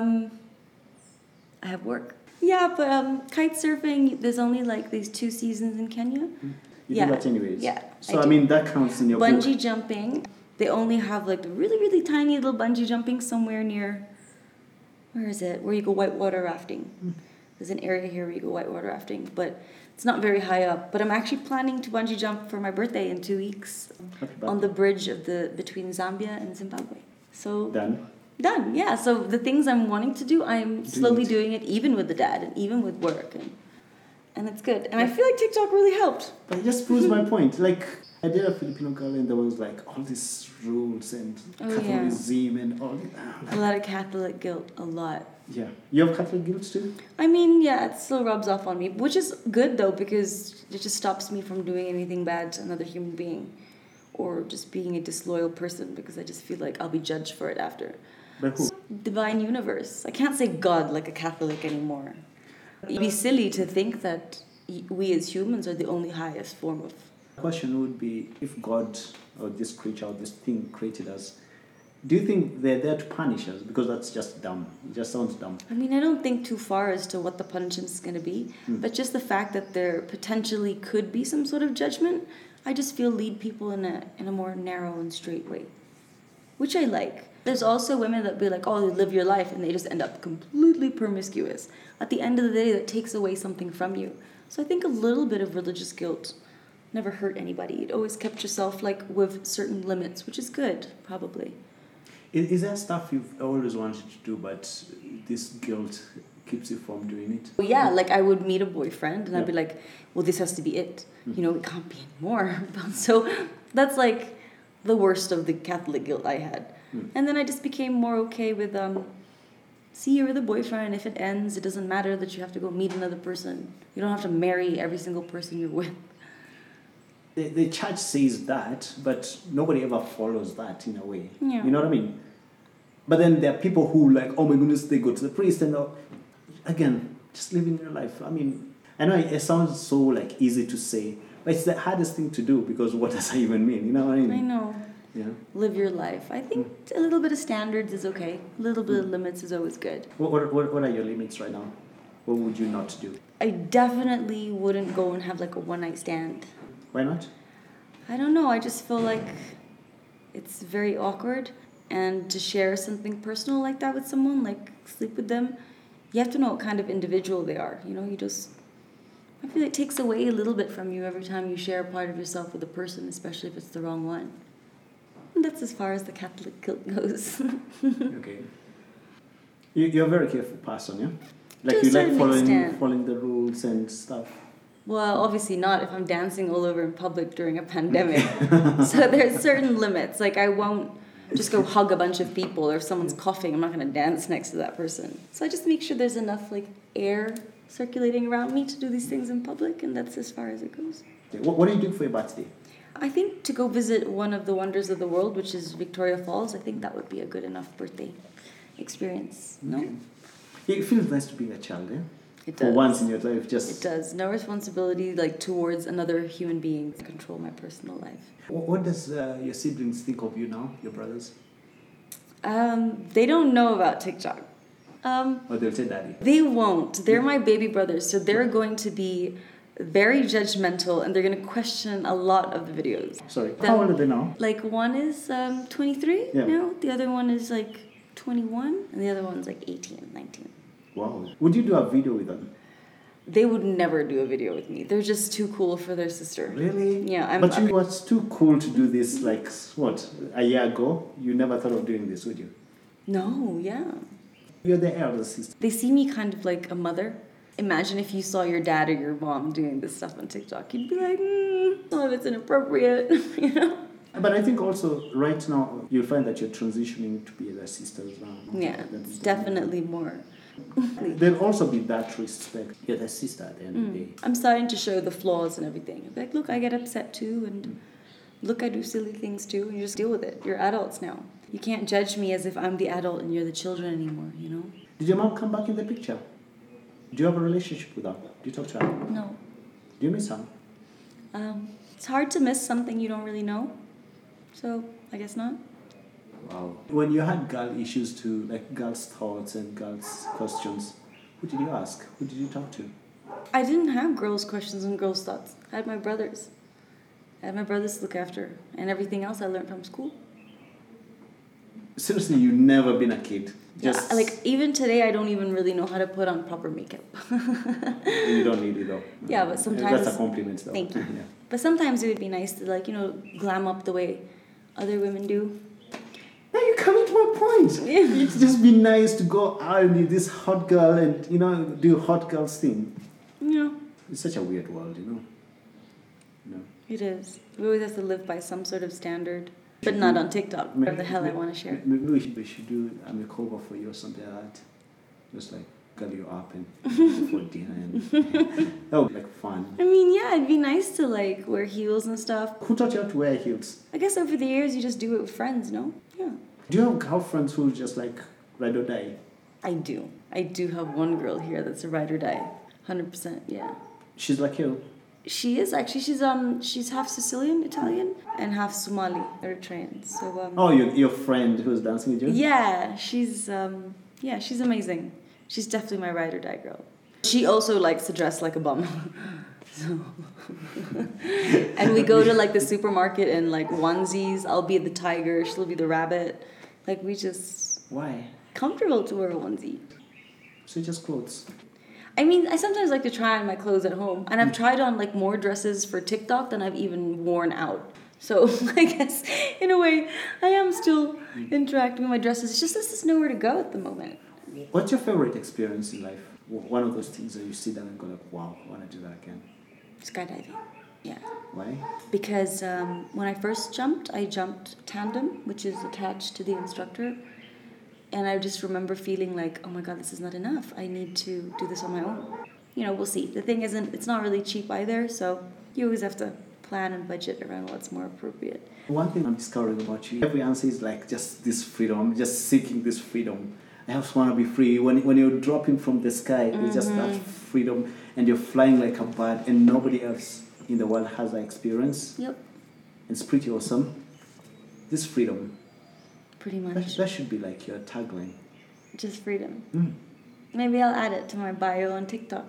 S1: I have work. Yeah, but kite surfing, there's only like these 2 seasons in Kenya.
S3: You do that anyways?
S1: Yeah.
S3: So, I mean, that counts in your book.
S1: Bungee jumping, they only have like the really, really tiny little bungee jumping somewhere near, where is it? Where you go whitewater rafting. There's an area here where you go whitewater rafting, but it's not very high up. But I'm actually planning to bungee jump for my birthday in 2 weeks on the bridge between Zambia and Zimbabwe. So Done, yeah. So the things I'm wanting to do, I'm slowly doing it, even with the dad and even with work, and it's good. And I feel like TikTok really helped.
S3: But it just proves my point. Like, I did a Filipino girl, and there was like all these rules and Catholicism and all that.
S1: A lot of Catholic guilt, a lot.
S3: Yeah. You have Catholic guilt too?
S1: I mean, yeah, it still rubs off on me, which is good though, because it just stops me from doing anything bad to another human being or just being a disloyal person, because I just feel like I'll be judged for it after.
S3: By who?
S1: Divine universe. I can't say God like a Catholic anymore. It'd be silly to think that we as humans are the only highest form of...
S3: The question would be, if God or this creature or this thing created us, do you think they're there to punish us? Because that's just dumb. It just sounds dumb.
S1: I mean, I don't think too far as to what the punishment is going to be, but just the fact that there potentially could be some sort of judgment, I just feel lead people in a more narrow and straight way, which I like. There's also women that be like, oh, they live your life, and they just end up completely promiscuous. At the end of the day, that takes away something from you. So I think a little bit of religious guilt never hurt anybody. It always kept yourself like with certain limits, which is good, probably.
S3: Is there stuff you've always wanted to do, but this guilt keeps you from doing it?
S1: Well, yeah, like I would meet a boyfriend, and I'd be like, well, this has to be it. You know, it can't be more. So that's like the worst of the Catholic guilt I had. And then I just became more okay with, see, you're with a boyfriend. If it ends, it doesn't matter that you have to go meet another person. You don't have to marry every single person you're with.
S3: The church says that, but nobody ever follows that in a way.
S1: Yeah.
S3: You know what I mean? But then there are people who like, oh my goodness, they go to the priest and again, just living your life. I mean, I know it sounds so like easy to say, but it's the hardest thing to do, because what does that even mean? You know what I mean?
S1: I know.
S3: Yeah.
S1: Live your life. I think a little bit of standards is okay. A little bit of limits is always good.
S3: What are your limits right now? What would you not do?
S1: I definitely wouldn't go and have like a one-night stand.
S3: Why not?
S1: I don't know. I just feel like it's very awkward. And to share something personal like that with someone, like sleep with them, you have to know what kind of individual they are. You know, I feel it takes away a little bit from you every time you share a part of yourself with a person, especially if it's the wrong one. And that's as far as the Catholic guilt goes.
S3: Okay. You're a very careful person, yeah? Like
S1: to
S3: you like
S1: extent.
S3: following the rules and stuff.
S1: Well, obviously not if I'm dancing all over in public during a pandemic. So there's certain limits. Like I won't just go hug a bunch of people, or if someone's coughing, I'm not going to dance next to that person. So I just make sure there's enough like air circulating around me to do these things in public, and that's as far as it goes.
S3: What do you do for your birthday?
S1: I think to go visit one of the wonders of the world, which is Victoria Falls, I think that would be a good enough birthday experience. No?
S3: Okay. It feels nice to be a child, eh?
S1: It does.
S3: For once in your life, just...
S1: It does. No responsibility like towards another human being to control my personal life.
S3: What does your siblings think of you now, your brothers?
S1: They don't know about TikTok.
S3: Or they'll say daddy?
S1: They won't. They're my baby brothers, so they're going to be very judgmental, and they're going to question a lot of the videos.
S3: Sorry, how old are they now?
S1: Like one is 23
S3: Yeah.
S1: now, the other one is like 21, and the other one's like 18, 19.
S3: Wow. Would you do a video with them?
S1: They would never do a video with me. They're just too cool for their sister.
S3: Really?
S1: Yeah.
S3: But you was too cool to do this, like, what, a year ago? You never thought of doing this, would you?
S1: No, yeah.
S3: You're the elder sister.
S1: They see me kind of like a mother. Imagine if you saw your dad or your mom doing this stuff on TikTok. You'd be like, some of it's inappropriate, you know?
S3: But I think also right now you'll find that you're transitioning to be their sisters now.
S1: Yeah, it's definitely more.
S3: There'll also be that respect. You're their sister at the end of the day.
S1: I'm starting to show the flaws and everything. I'm like, look, I get upset too, and look, I do silly things too, and you just deal with it. You're adults now. You can't judge me as if I'm the adult and you're the children anymore, you know?
S3: Did your mom come back in the picture? Do you have a relationship with her? Do you talk to her?
S1: No.
S3: Do you miss her?
S1: It's hard to miss something you don't really know. So, I guess not.
S3: Wow. When you had girl issues too, like girls' thoughts and girls' questions, who did you ask? Who did you talk to?
S1: I didn't have girls' questions and girls' thoughts. I had my brothers. I had my brothers to look after. And everything else I learned from school.
S3: Seriously, you've never been a kid?
S1: Just like, even today, I don't even really know how to put on proper makeup.
S3: You don't need it though.
S1: Yeah, but sometimes...
S3: That's a compliment though.
S1: Thank you.
S3: Yeah.
S1: But sometimes it would be nice to, like, you know, glam up the way other women do.
S3: Now you're coming to my point.
S1: Yeah.
S3: It'd just be nice to go out and be this hot girl and, you know, do hot girls thing.
S1: Yeah.
S3: It's such a weird world, you know. No.
S1: It is. We always have to live by some sort of standard. But not on TikTok. What the hell I want to share.
S3: Maybe we should do a makeover for you or something like that. Just like girl you up and for dinner and that would be like fun.
S1: I mean, yeah, it'd be nice to like wear heels and stuff.
S3: Who taught you how to wear heels?
S1: I guess over the years you just do it with friends, no? Yeah.
S3: Do you have girlfriends who just like ride or die?
S1: I do. I do have one girl here that's a ride or die. 100%, yeah.
S3: She's like you?
S1: She is actually. She's half Sicilian, Italian, and half Somali, Eritrean. So
S3: oh, your friend who's dancing with you?
S1: Yeah, she's amazing. She's definitely my ride or die girl. She also likes to dress like a bum. So and we go to like the supermarket in like onesies. I'll be the tiger, she'll be the rabbit. Like we just...
S3: Why?
S1: Comfortable to wear a onesie.
S3: So just clothes?
S1: I mean, I sometimes like to try on my clothes at home. And I've tried on like more dresses for TikTok than I've even worn out. So I guess in a way I am still interacting with my dresses. It's just there's just nowhere to go at the moment.
S3: What's your favorite experience in life? One of those things that you sit down and go like, wow, I want to do that again.
S1: Skydiving. Yeah.
S3: Why?
S1: Because when I first jumped, I jumped tandem, which is attached to the instructor. And I just remember feeling like, oh my God, this is not enough. I need to do this on my own. You know, we'll see. The thing isn't, it's not really cheap either. So you always have to plan and budget around what's more appropriate.
S3: One thing I'm discovering about you, every answer is like just this freedom, just seeking this freedom. I just want to be free. When you're dropping from the sky, there's just that freedom and you're flying like a bird and nobody else in the world has that experience.
S1: Yep.
S3: It's pretty awesome. This freedom.
S1: Pretty much.
S3: That should be like your tagline.
S1: Just freedom. Maybe I'll add it to my bio on TikTok.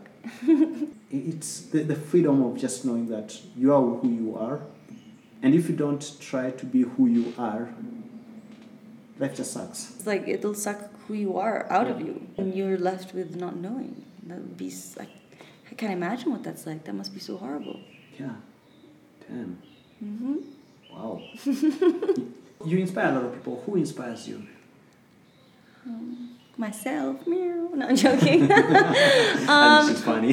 S3: It's the freedom of just knowing that you are who you are. And if you don't try to be who you are, life just sucks.
S1: It's like it'll suck who you are out of you. And you're left with not knowing. That would be... I can't imagine what that's like. That must be so horrible.
S3: Yeah. Damn.
S1: Mm-hmm.
S3: Wow. You inspire a lot of people. Who inspires you?
S1: Myself. Meow. No, I'm joking.
S3: This is funny.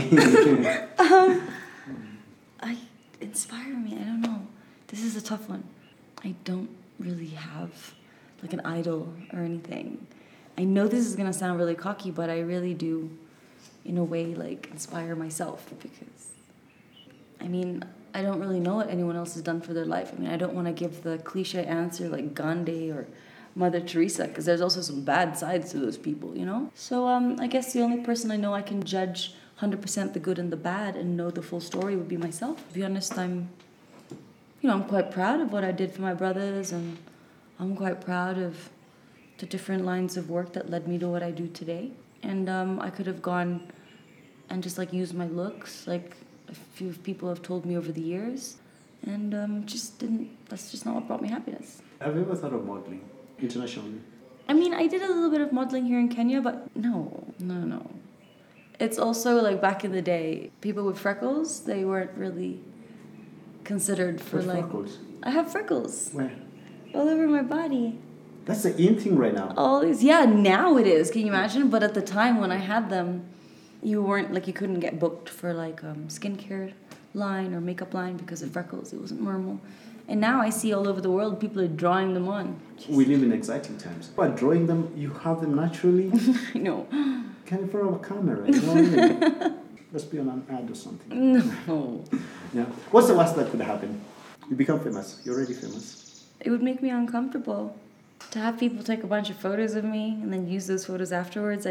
S1: Inspire me. I don't know. This is a tough one. I don't really have like an idol or anything. I know this is gonna sound really cocky, but I really do, in a way, like inspire myself because, I mean, I don't really know what anyone else has done for their life. I mean, I don't want to give the cliche answer like Gandhi or Mother Teresa because there's also some bad sides to those people, you know? So I guess the only person I know I can judge 100% the good and the bad and know the full story would be myself. To be honest, I'm quite proud of what I did for my brothers, and I'm quite proud of the different lines of work that led me to what I do today. And I could have gone and just like used my looks, like a few people have told me over the years, and that's just not what brought me happiness.
S3: Have you ever thought of modeling internationally?
S1: I mean, I did a little bit of modeling here in Kenya, but no. It's also like back in the day, people with freckles, they weren't really considered for like...
S3: freckles?
S1: I have freckles.
S3: Where?
S1: All over my body.
S3: That's the in thing right now.
S1: All these, yeah, now it is. Can you imagine? But at the time when I had them, you weren't, like, you couldn't get booked for, like, skincare line or makeup line because of freckles. It wasn't normal. And now I see all over the world people are drawing them on.
S3: We live in exciting times. By drawing them, you have them naturally.
S1: I know.
S3: Kind of for a camera, you know what I mean? Let's be on an ad or something.
S1: No.
S3: Yeah. What's the worst that could happen? You become famous. You're already famous.
S1: It would make me uncomfortable to have people take a bunch of photos of me and then use those photos afterwards.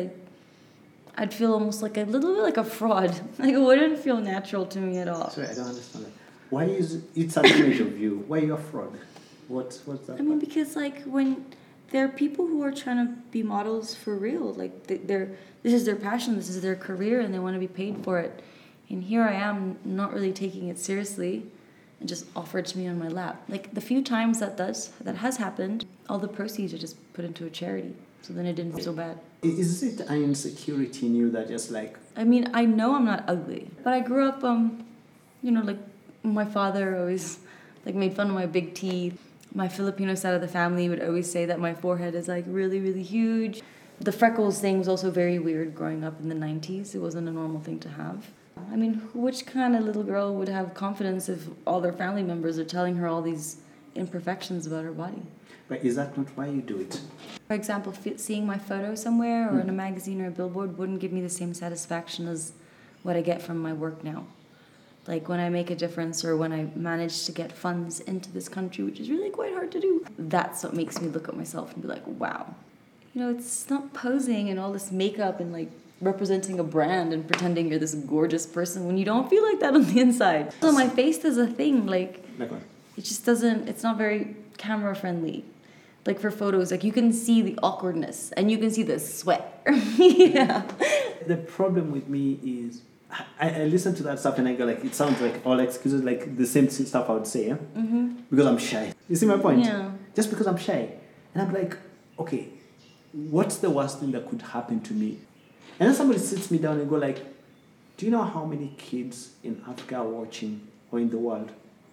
S1: I'd feel almost like a little bit like a fraud. Like, it wouldn't feel natural to me at all.
S3: Sorry, I don't understand that. Why is it's an image of you? Why are you a fraud? What's that?
S1: I mean, because, like, when there are people who are trying to be models for real, like, this is their passion, this is their career, and they want to be paid for it. And here I am, not really taking it seriously, and just offered to me on my lap. Like, the few times that has happened, all the proceeds are just put into a charity. So then it didn't feel so bad.
S3: Is it an insecurity in you that just like...
S1: I mean, I know I'm not ugly, but I grew up, like, my father always, like, made fun of my big teeth. My Filipino side of the family would always say that my forehead is, like, really, really huge. The freckles thing was also very weird growing up in the 90s. It wasn't a normal thing to have. I mean, which kind of little girl would have confidence if all their family members are telling her all these imperfections about her body?
S3: But is that not why you do it?
S1: For example, seeing my photo somewhere or in a magazine or a billboard wouldn't give me the same satisfaction as what I get from my work now. Like, when I make a difference or when I manage to get funds into this country, which is really quite hard to do, that's what makes me look at myself and be like, wow. You know, it's not posing and all this makeup and, like, representing a brand and pretending you're this gorgeous person when you don't feel like that on the inside. So my face is a thing, like it just doesn't, it's not very camera friendly. Like, for photos, like, you can see the awkwardness and you can see the sweat. Yeah.
S3: The problem with me is I listen to that stuff and I go like, it sounds like all excuses, like the same stuff I would say, yeah? Because I'm shy. You see my point?
S1: Yeah.
S3: Just because I'm shy. And I'm like, okay, what's the worst thing that could happen to me? And then somebody sits me down and go like, do you know how many kids in Africa are watching or in the world?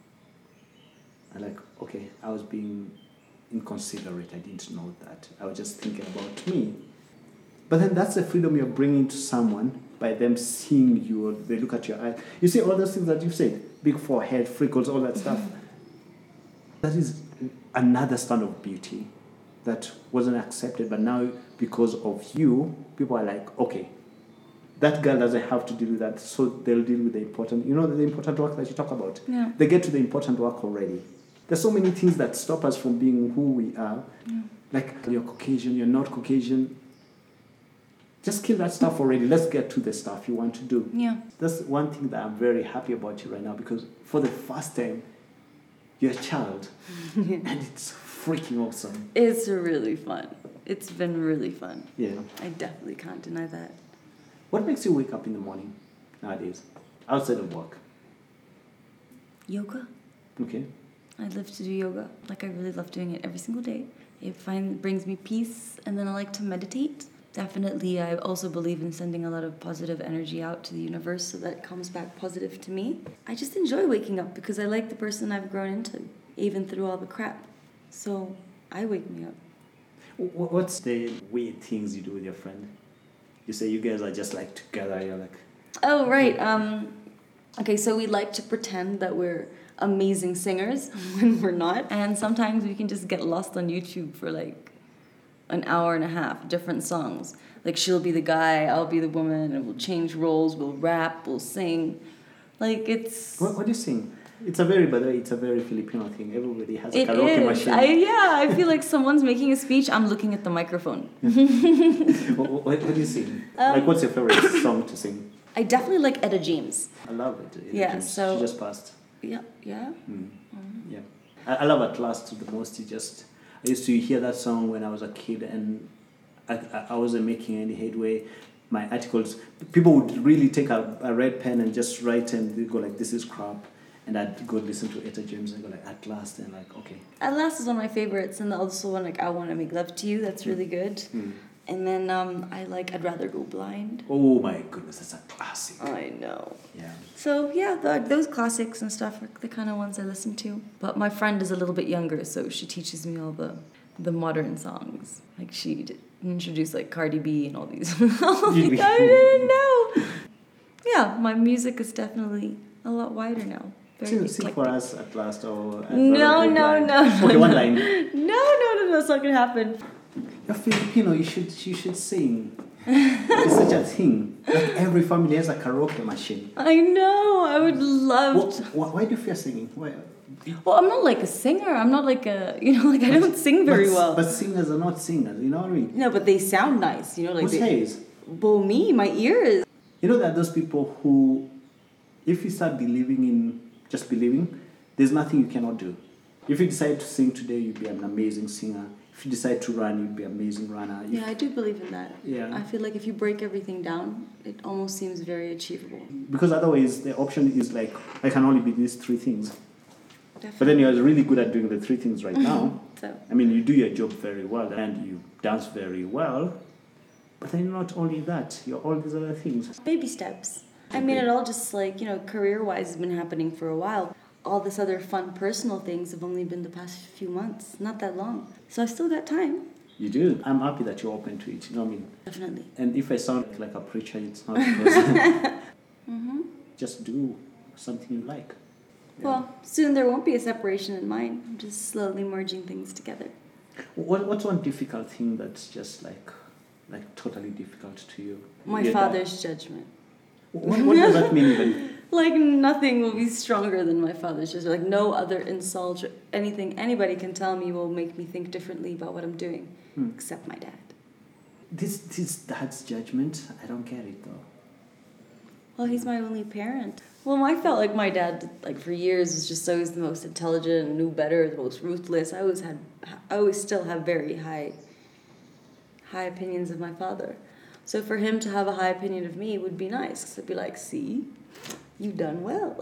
S3: I'm like, okay, I was being inconsiderate. I didn't know that. I was just thinking about me. But then that's the freedom you're bringing to someone by them seeing you, or they look at your eyes. You see all those things that you've said, big forehead, freckles, all that stuff. That is another stand of beauty that wasn't accepted, but now because of you, people are like, okay, that girl doesn't have to deal with that, so they'll deal with the important work that you talk about.
S1: Yeah.
S3: They get to the important work already. There's so many things that stop us from being who we are. Yeah. Like, you're Caucasian, you're not Caucasian. Just kill that stuff already. Let's get to the stuff you want to do.
S1: Yeah.
S3: That's one thing that I'm very happy about you right now, because for the first time, you're a child. And it's freaking awesome.
S1: It's really fun. It's been really fun.
S3: Yeah.
S1: I definitely can't deny that.
S3: What makes you wake up in the morning nowadays, outside of work?
S1: Yoga.
S3: Okay.
S1: I live to do yoga. Like, I really love doing it every single day. It brings me peace, and then I like to meditate. Definitely, I also believe in sending a lot of positive energy out to the universe so that it comes back positive to me. I just enjoy waking up because I like the person I've grown into, even through all the crap. So I wake me up.
S3: What's the weird things you do with your friend? You say you guys are just like together, you're like...
S1: Oh, right. Okay, so we like to pretend that we're amazing singers when we're not. And sometimes we can just get lost on YouTube for like an hour and a half, different songs. Like, she'll be the guy, I'll be the woman, and we'll change roles, we'll rap, we'll sing. Like, it's...
S3: What do you sing? It's a very Filipino thing. Everybody has a karaoke machine.
S1: I feel like someone's making a speech, I'm looking at the microphone.
S3: What do you sing? Like, what's your favorite song to sing?
S1: I definitely like Etta James.
S3: I love it.
S1: Etta James. So...
S3: She just passed.
S1: Yeah?
S3: Yeah. I love At Last the most. I used to hear that song when I was a kid, and I wasn't making any headway. My articles, people would really take a red pen and just write, and they'd go like, this is crap. And I'd go listen to Etta James and go like, At Last, and like, okay. At
S1: Last is one of my favorites, and also one like, I Want to Make Love to You, that's really good. And then I like I'd Rather Go Blind.
S3: Oh my goodness, that's a classic.
S1: I know.
S3: Yeah.
S1: So yeah, those classics and stuff are the kind of ones I listen to. But my friend is a little bit younger, so she teaches me all the modern songs. Like, she introduced like Cardi B and all these. I didn't know. yeah, my music is definitely a lot wider now.
S3: Sing for us at last, or
S1: no.
S3: Okay, one line.
S1: No, it's not gonna happen.
S3: You're Filipino. You should sing. It's such a thing. Like every family has a karaoke machine.
S1: I know. I would love.
S3: Why do you fear singing? Why?
S1: Well, I'm not like a singer. I'm not like a, I don't sing very well.
S3: But singers are not singers. You know what I mean?
S1: No, but they sound nice. Like
S3: who says?
S1: Well, me, my ears.
S3: There are those people who, if you start just believing, there's nothing you cannot do. If you decide to sing today, you'll be an amazing singer. If you decide to run, you'll be an amazing runner.
S1: Yeah, I do believe in that.
S3: Yeah.
S1: I feel like if you break everything down, it almost seems very achievable.
S3: Because otherwise, the option is like, I can only be these 3 things.
S1: Definitely.
S3: But then you're really good at doing the 3 things right now.
S1: So.
S3: I mean, you do your job very well and you dance very well. But then not only that, you're all these other things.
S1: Baby steps. I mean, it all just career-wise has been happening for a while. All this other fun personal things have only been the past few months, not that long. So I still got time.
S3: You do. I'm happy that you're open to it, you know what I mean?
S1: Definitely.
S3: And if I sound like a preacher, it's not because... Just do something you like. Yeah.
S1: Well, soon there won't be a separation in mine. I'm just slowly merging things together.
S3: What's one difficult thing that's just like totally difficult to you?
S1: My father's judgment.
S3: What does that mean even?
S1: Like nothing will be stronger than my father's judgment. Like no other insult or anything anybody can tell me will make me think differently about what I'm doing, except my dad.
S3: This dad's judgment, I don't get it though.
S1: Well, he's my only parent. Well, I felt like my dad, for years, was just always the most intelligent and knew better, the most ruthless. I always still have very high opinions of my father. So for him to have a high opinion of me would be nice. Because I'd be like, see, you've done well,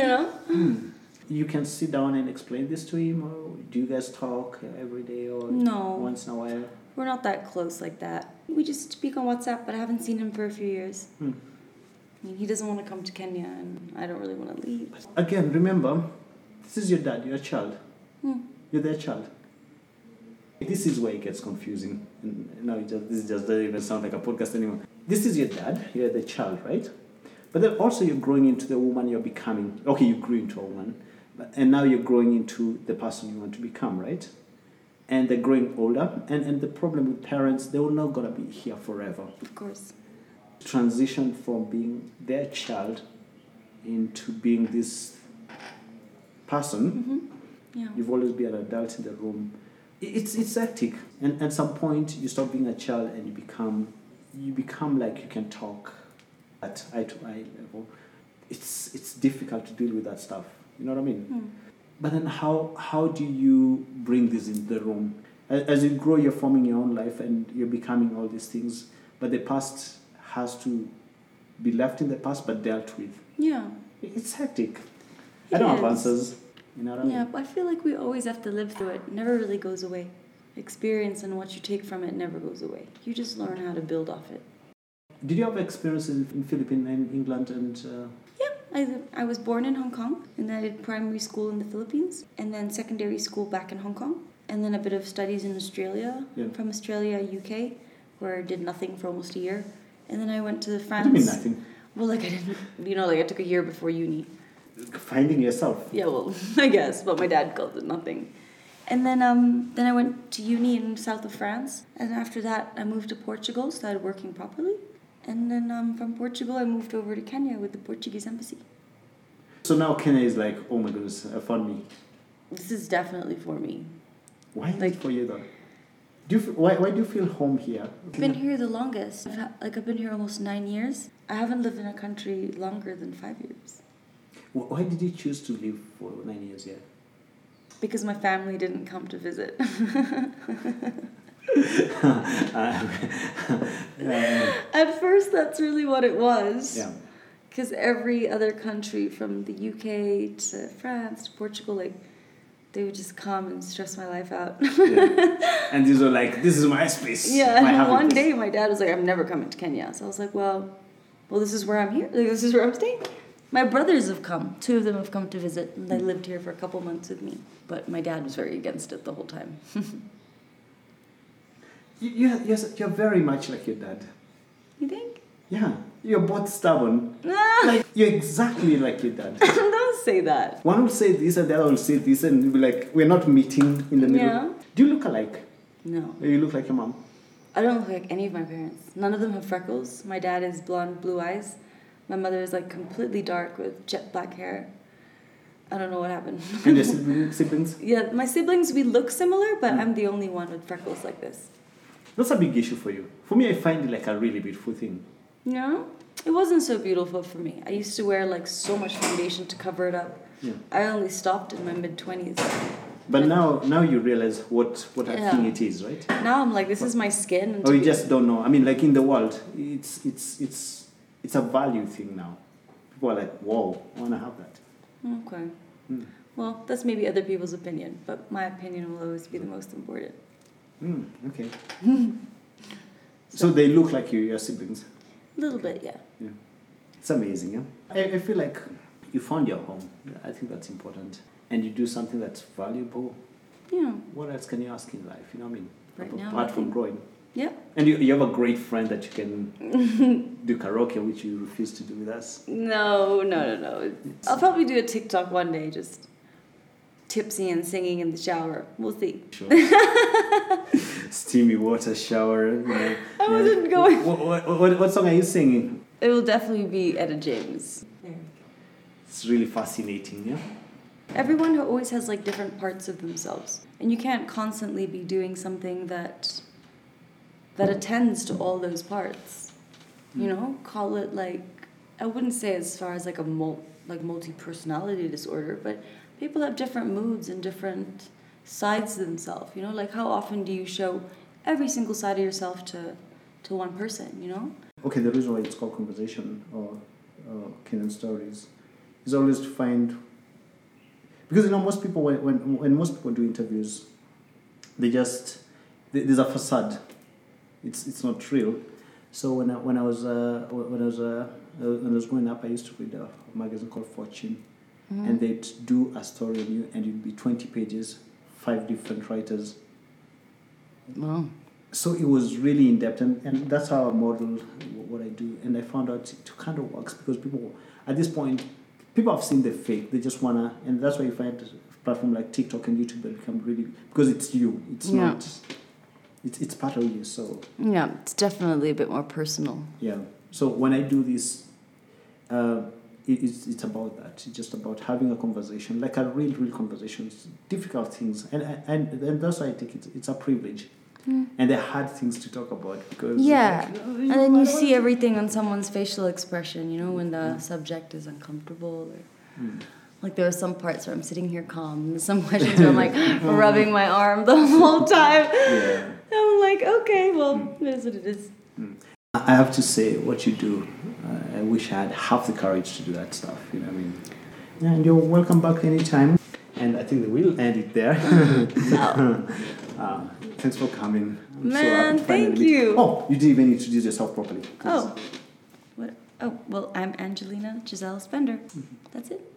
S3: You can sit down and explain this to him, or do you guys talk every day or once in a while?
S1: We're not that close like that. We just speak on WhatsApp, but I haven't seen him for a few years. I mean, he doesn't want to come to Kenya, and I don't really want to leave.
S3: Again, remember, this is your dad, you're a child. You're their child. This is where it gets confusing. This just doesn't even sound like a podcast anymore. This is your dad, you're the child, right? But then also you're growing into the woman you're becoming. Okay, you grew into a woman, and now you're growing into the person you want to become, right? And they're growing older, and the problem with parents, they're not going to be here forever.
S1: Of course.
S3: Transition from being their child into being this person.
S1: Yeah.
S3: You've always been an adult in the room. It's hectic, and at some point you stop being a child and you become like you can talk at eye to eye level. It's difficult to deal with that stuff. You know what I mean? But then how do you bring this into the room? As you grow, you're forming your own life and you're becoming all these things. But the past has to be left in the past but dealt with.
S1: Yeah.
S3: It's hectic. I don't have answers. You know what I mean?
S1: Yeah, but I feel like we always have to live through it. It never really goes away. Experience and what you take from it never goes away. You just learn how to build off it.
S3: Did you have experience in Philippines and England and...
S1: Yeah, I was born in Hong Kong, and then I did primary school in the Philippines, and then secondary school back in Hong Kong, and then a bit of studies in Australia, from Australia, UK, where I did nothing for almost a year. And then I went to France.
S3: What do you mean nothing?
S1: Well, I didn't, I took a year before uni.
S3: Finding yourself.
S1: Yeah, well, I guess, but my dad called it nothing. And then I went to uni in south of France, and after that I moved to Portugal, started working properly. And then from Portugal I moved over to Kenya with the Portuguese embassy.
S3: So now Kenya is like, oh my goodness, for me.
S1: This is definitely for me.
S3: Why is it for you though? Why do you feel home here?
S1: I've been here the longest. I've been here almost 9 years. I haven't lived in a country longer than 5 years.
S3: Why did you choose to live for 9 years here?
S1: Because my family didn't come to visit. At first, that's really what it was.
S3: Yeah.
S1: Because every other country, from the UK to France to Portugal, they would just come and stress my life out.
S3: Yeah. And these were like, this is my space.
S1: Yeah, and one day my dad was like, I'm never coming to Kenya. So I was like, well, this is where I'm here. This is where I'm staying. My brothers have come. 2 of them have come to visit, and they lived here for a couple months with me. But my dad was very against it the whole time.
S3: You're very much like your dad.
S1: You think?
S3: Yeah. You're both stubborn. Like, you're exactly like your dad.
S1: Don't say that.
S3: One will say this and the other will say this, and you'll be like, we're not meeting in the middle.
S1: Yeah.
S3: Do you look alike?
S1: No.
S3: Or you look like your mom?
S1: I don't look like any of my parents. None of them have freckles. My dad is blonde, blue eyes. My mother is like completely dark with jet black hair. I don't know what happened.
S3: And your siblings?
S1: Yeah, my siblings, we look similar, but I'm the only one with freckles like this.
S3: That's a big issue for you. For me, I find it like a really beautiful thing.
S1: No, it wasn't so beautiful for me. I used to wear like so much foundation to cover it up.
S3: Yeah.
S1: I only stopped in my mid-20s.
S3: But now you realize what a thing it is, right?
S1: Now I'm like, this is my skin. And
S3: or you just don't know. I mean, like in the world, it's a value thing now. People are like, whoa, I want to have that.
S1: Okay.
S3: Mm.
S1: Well, that's maybe other people's opinion, but my opinion will always be the most important.
S3: Okay. So they look like your siblings?
S1: A little bit, yeah.
S3: It's amazing, yeah? I feel like you found your home. I think that's important. And you do something that's valuable.
S1: Yeah.
S3: What else can you ask in life? You know what I mean?
S1: Right now,
S3: apart from growing.
S1: Yeah.
S3: And you have a great friend that you can do karaoke, which you refuse to do with us.
S1: No. I'll probably do a TikTok one day, just tipsy and singing in the shower. We'll see.
S3: Sure. Steamy water shower. You know.
S1: I wasn't going.
S3: What song are you singing?
S1: It will definitely be Etta James.
S3: It's really fascinating, yeah?
S1: Everyone always has like different parts of themselves, and you can't constantly be doing something that attends to all those parts. You know, call it like, I wouldn't say as far as like a multi-personality disorder, but people have different moods and different sides to themselves. You know, like how often do you show every single side of yourself to one person? You know.
S3: Okay, the reason why it's called conversation or Kenyan stories is always to find, because you know most people when most people do interviews, there's a facade. It's not real. So when I was growing up, I used to read a magazine called Fortune, and they'd do a story on you, and it'd be 20 pages, 5 different writers.
S1: Wow.
S3: So it was really in depth, and that's how I model what I do. And I found out it kind of works because people, at this point, people have seen the fake. They just wanna, and that's why you find a platform like TikTok and YouTube that become really, because it's you. It's not. It's part of you. So
S1: yeah, it's definitely a bit more personal.
S3: Yeah. So when I do this, it's about that. It's just about having a conversation, like a real conversation. It's difficult things, and that's why I think it's a privilege. And they're hard things to talk about because
S1: and then you see everything on someone's facial expression, you know, when the subject is uncomfortable or like there are some parts where I'm sitting here calm and some questions where I'm like rubbing my arm the whole time.
S3: Yeah.
S1: I'm like, okay, well, it is what it is.
S3: I have to say, what you do, I wish I had half the courage to do that stuff, you know what I mean? And you're welcome back anytime. And I think we'll end it there. Thanks for coming.
S1: Man, thank you.
S3: Oh, you didn't even introduce yourself properly.
S1: Oh. What? Oh, well, I'm Angelina Giselle Spender. That's it.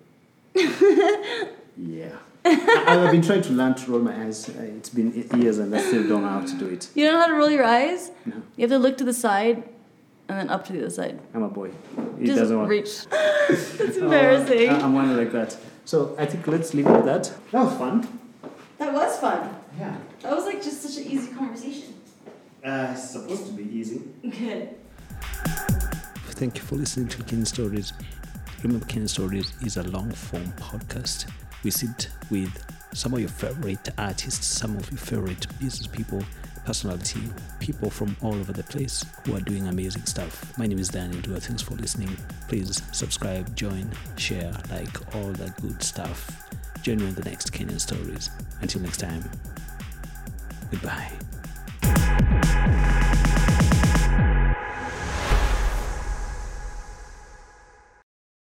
S3: Yeah. I've been trying to learn to roll my eyes. It's been years and I still don't know how to do it.
S1: You don't know how to roll your eyes?
S3: No.
S1: You have to look to the side and then up to the other side.
S3: I'm a boy. It
S1: just
S3: doesn't work.
S1: Reach. That's embarrassing.
S3: I'm one like that. So I think let's leave it at that. That was fun.
S1: That was fun.
S3: Yeah.
S1: That was like just such an easy conversation.
S3: It's supposed to be easy.
S1: Good.
S2: Thank you for listening to Kenyan Stories. Remember, Kenyan Stories is a long-form podcast. We sit with some of your favorite artists, some of your favorite business people, personality, people from all over the place who are doing amazing stuff. My name is Daniel Dua. Thanks for listening. Please subscribe, join, share, like all that good stuff. Join me on the next Kenyan Stories. Until next time, goodbye.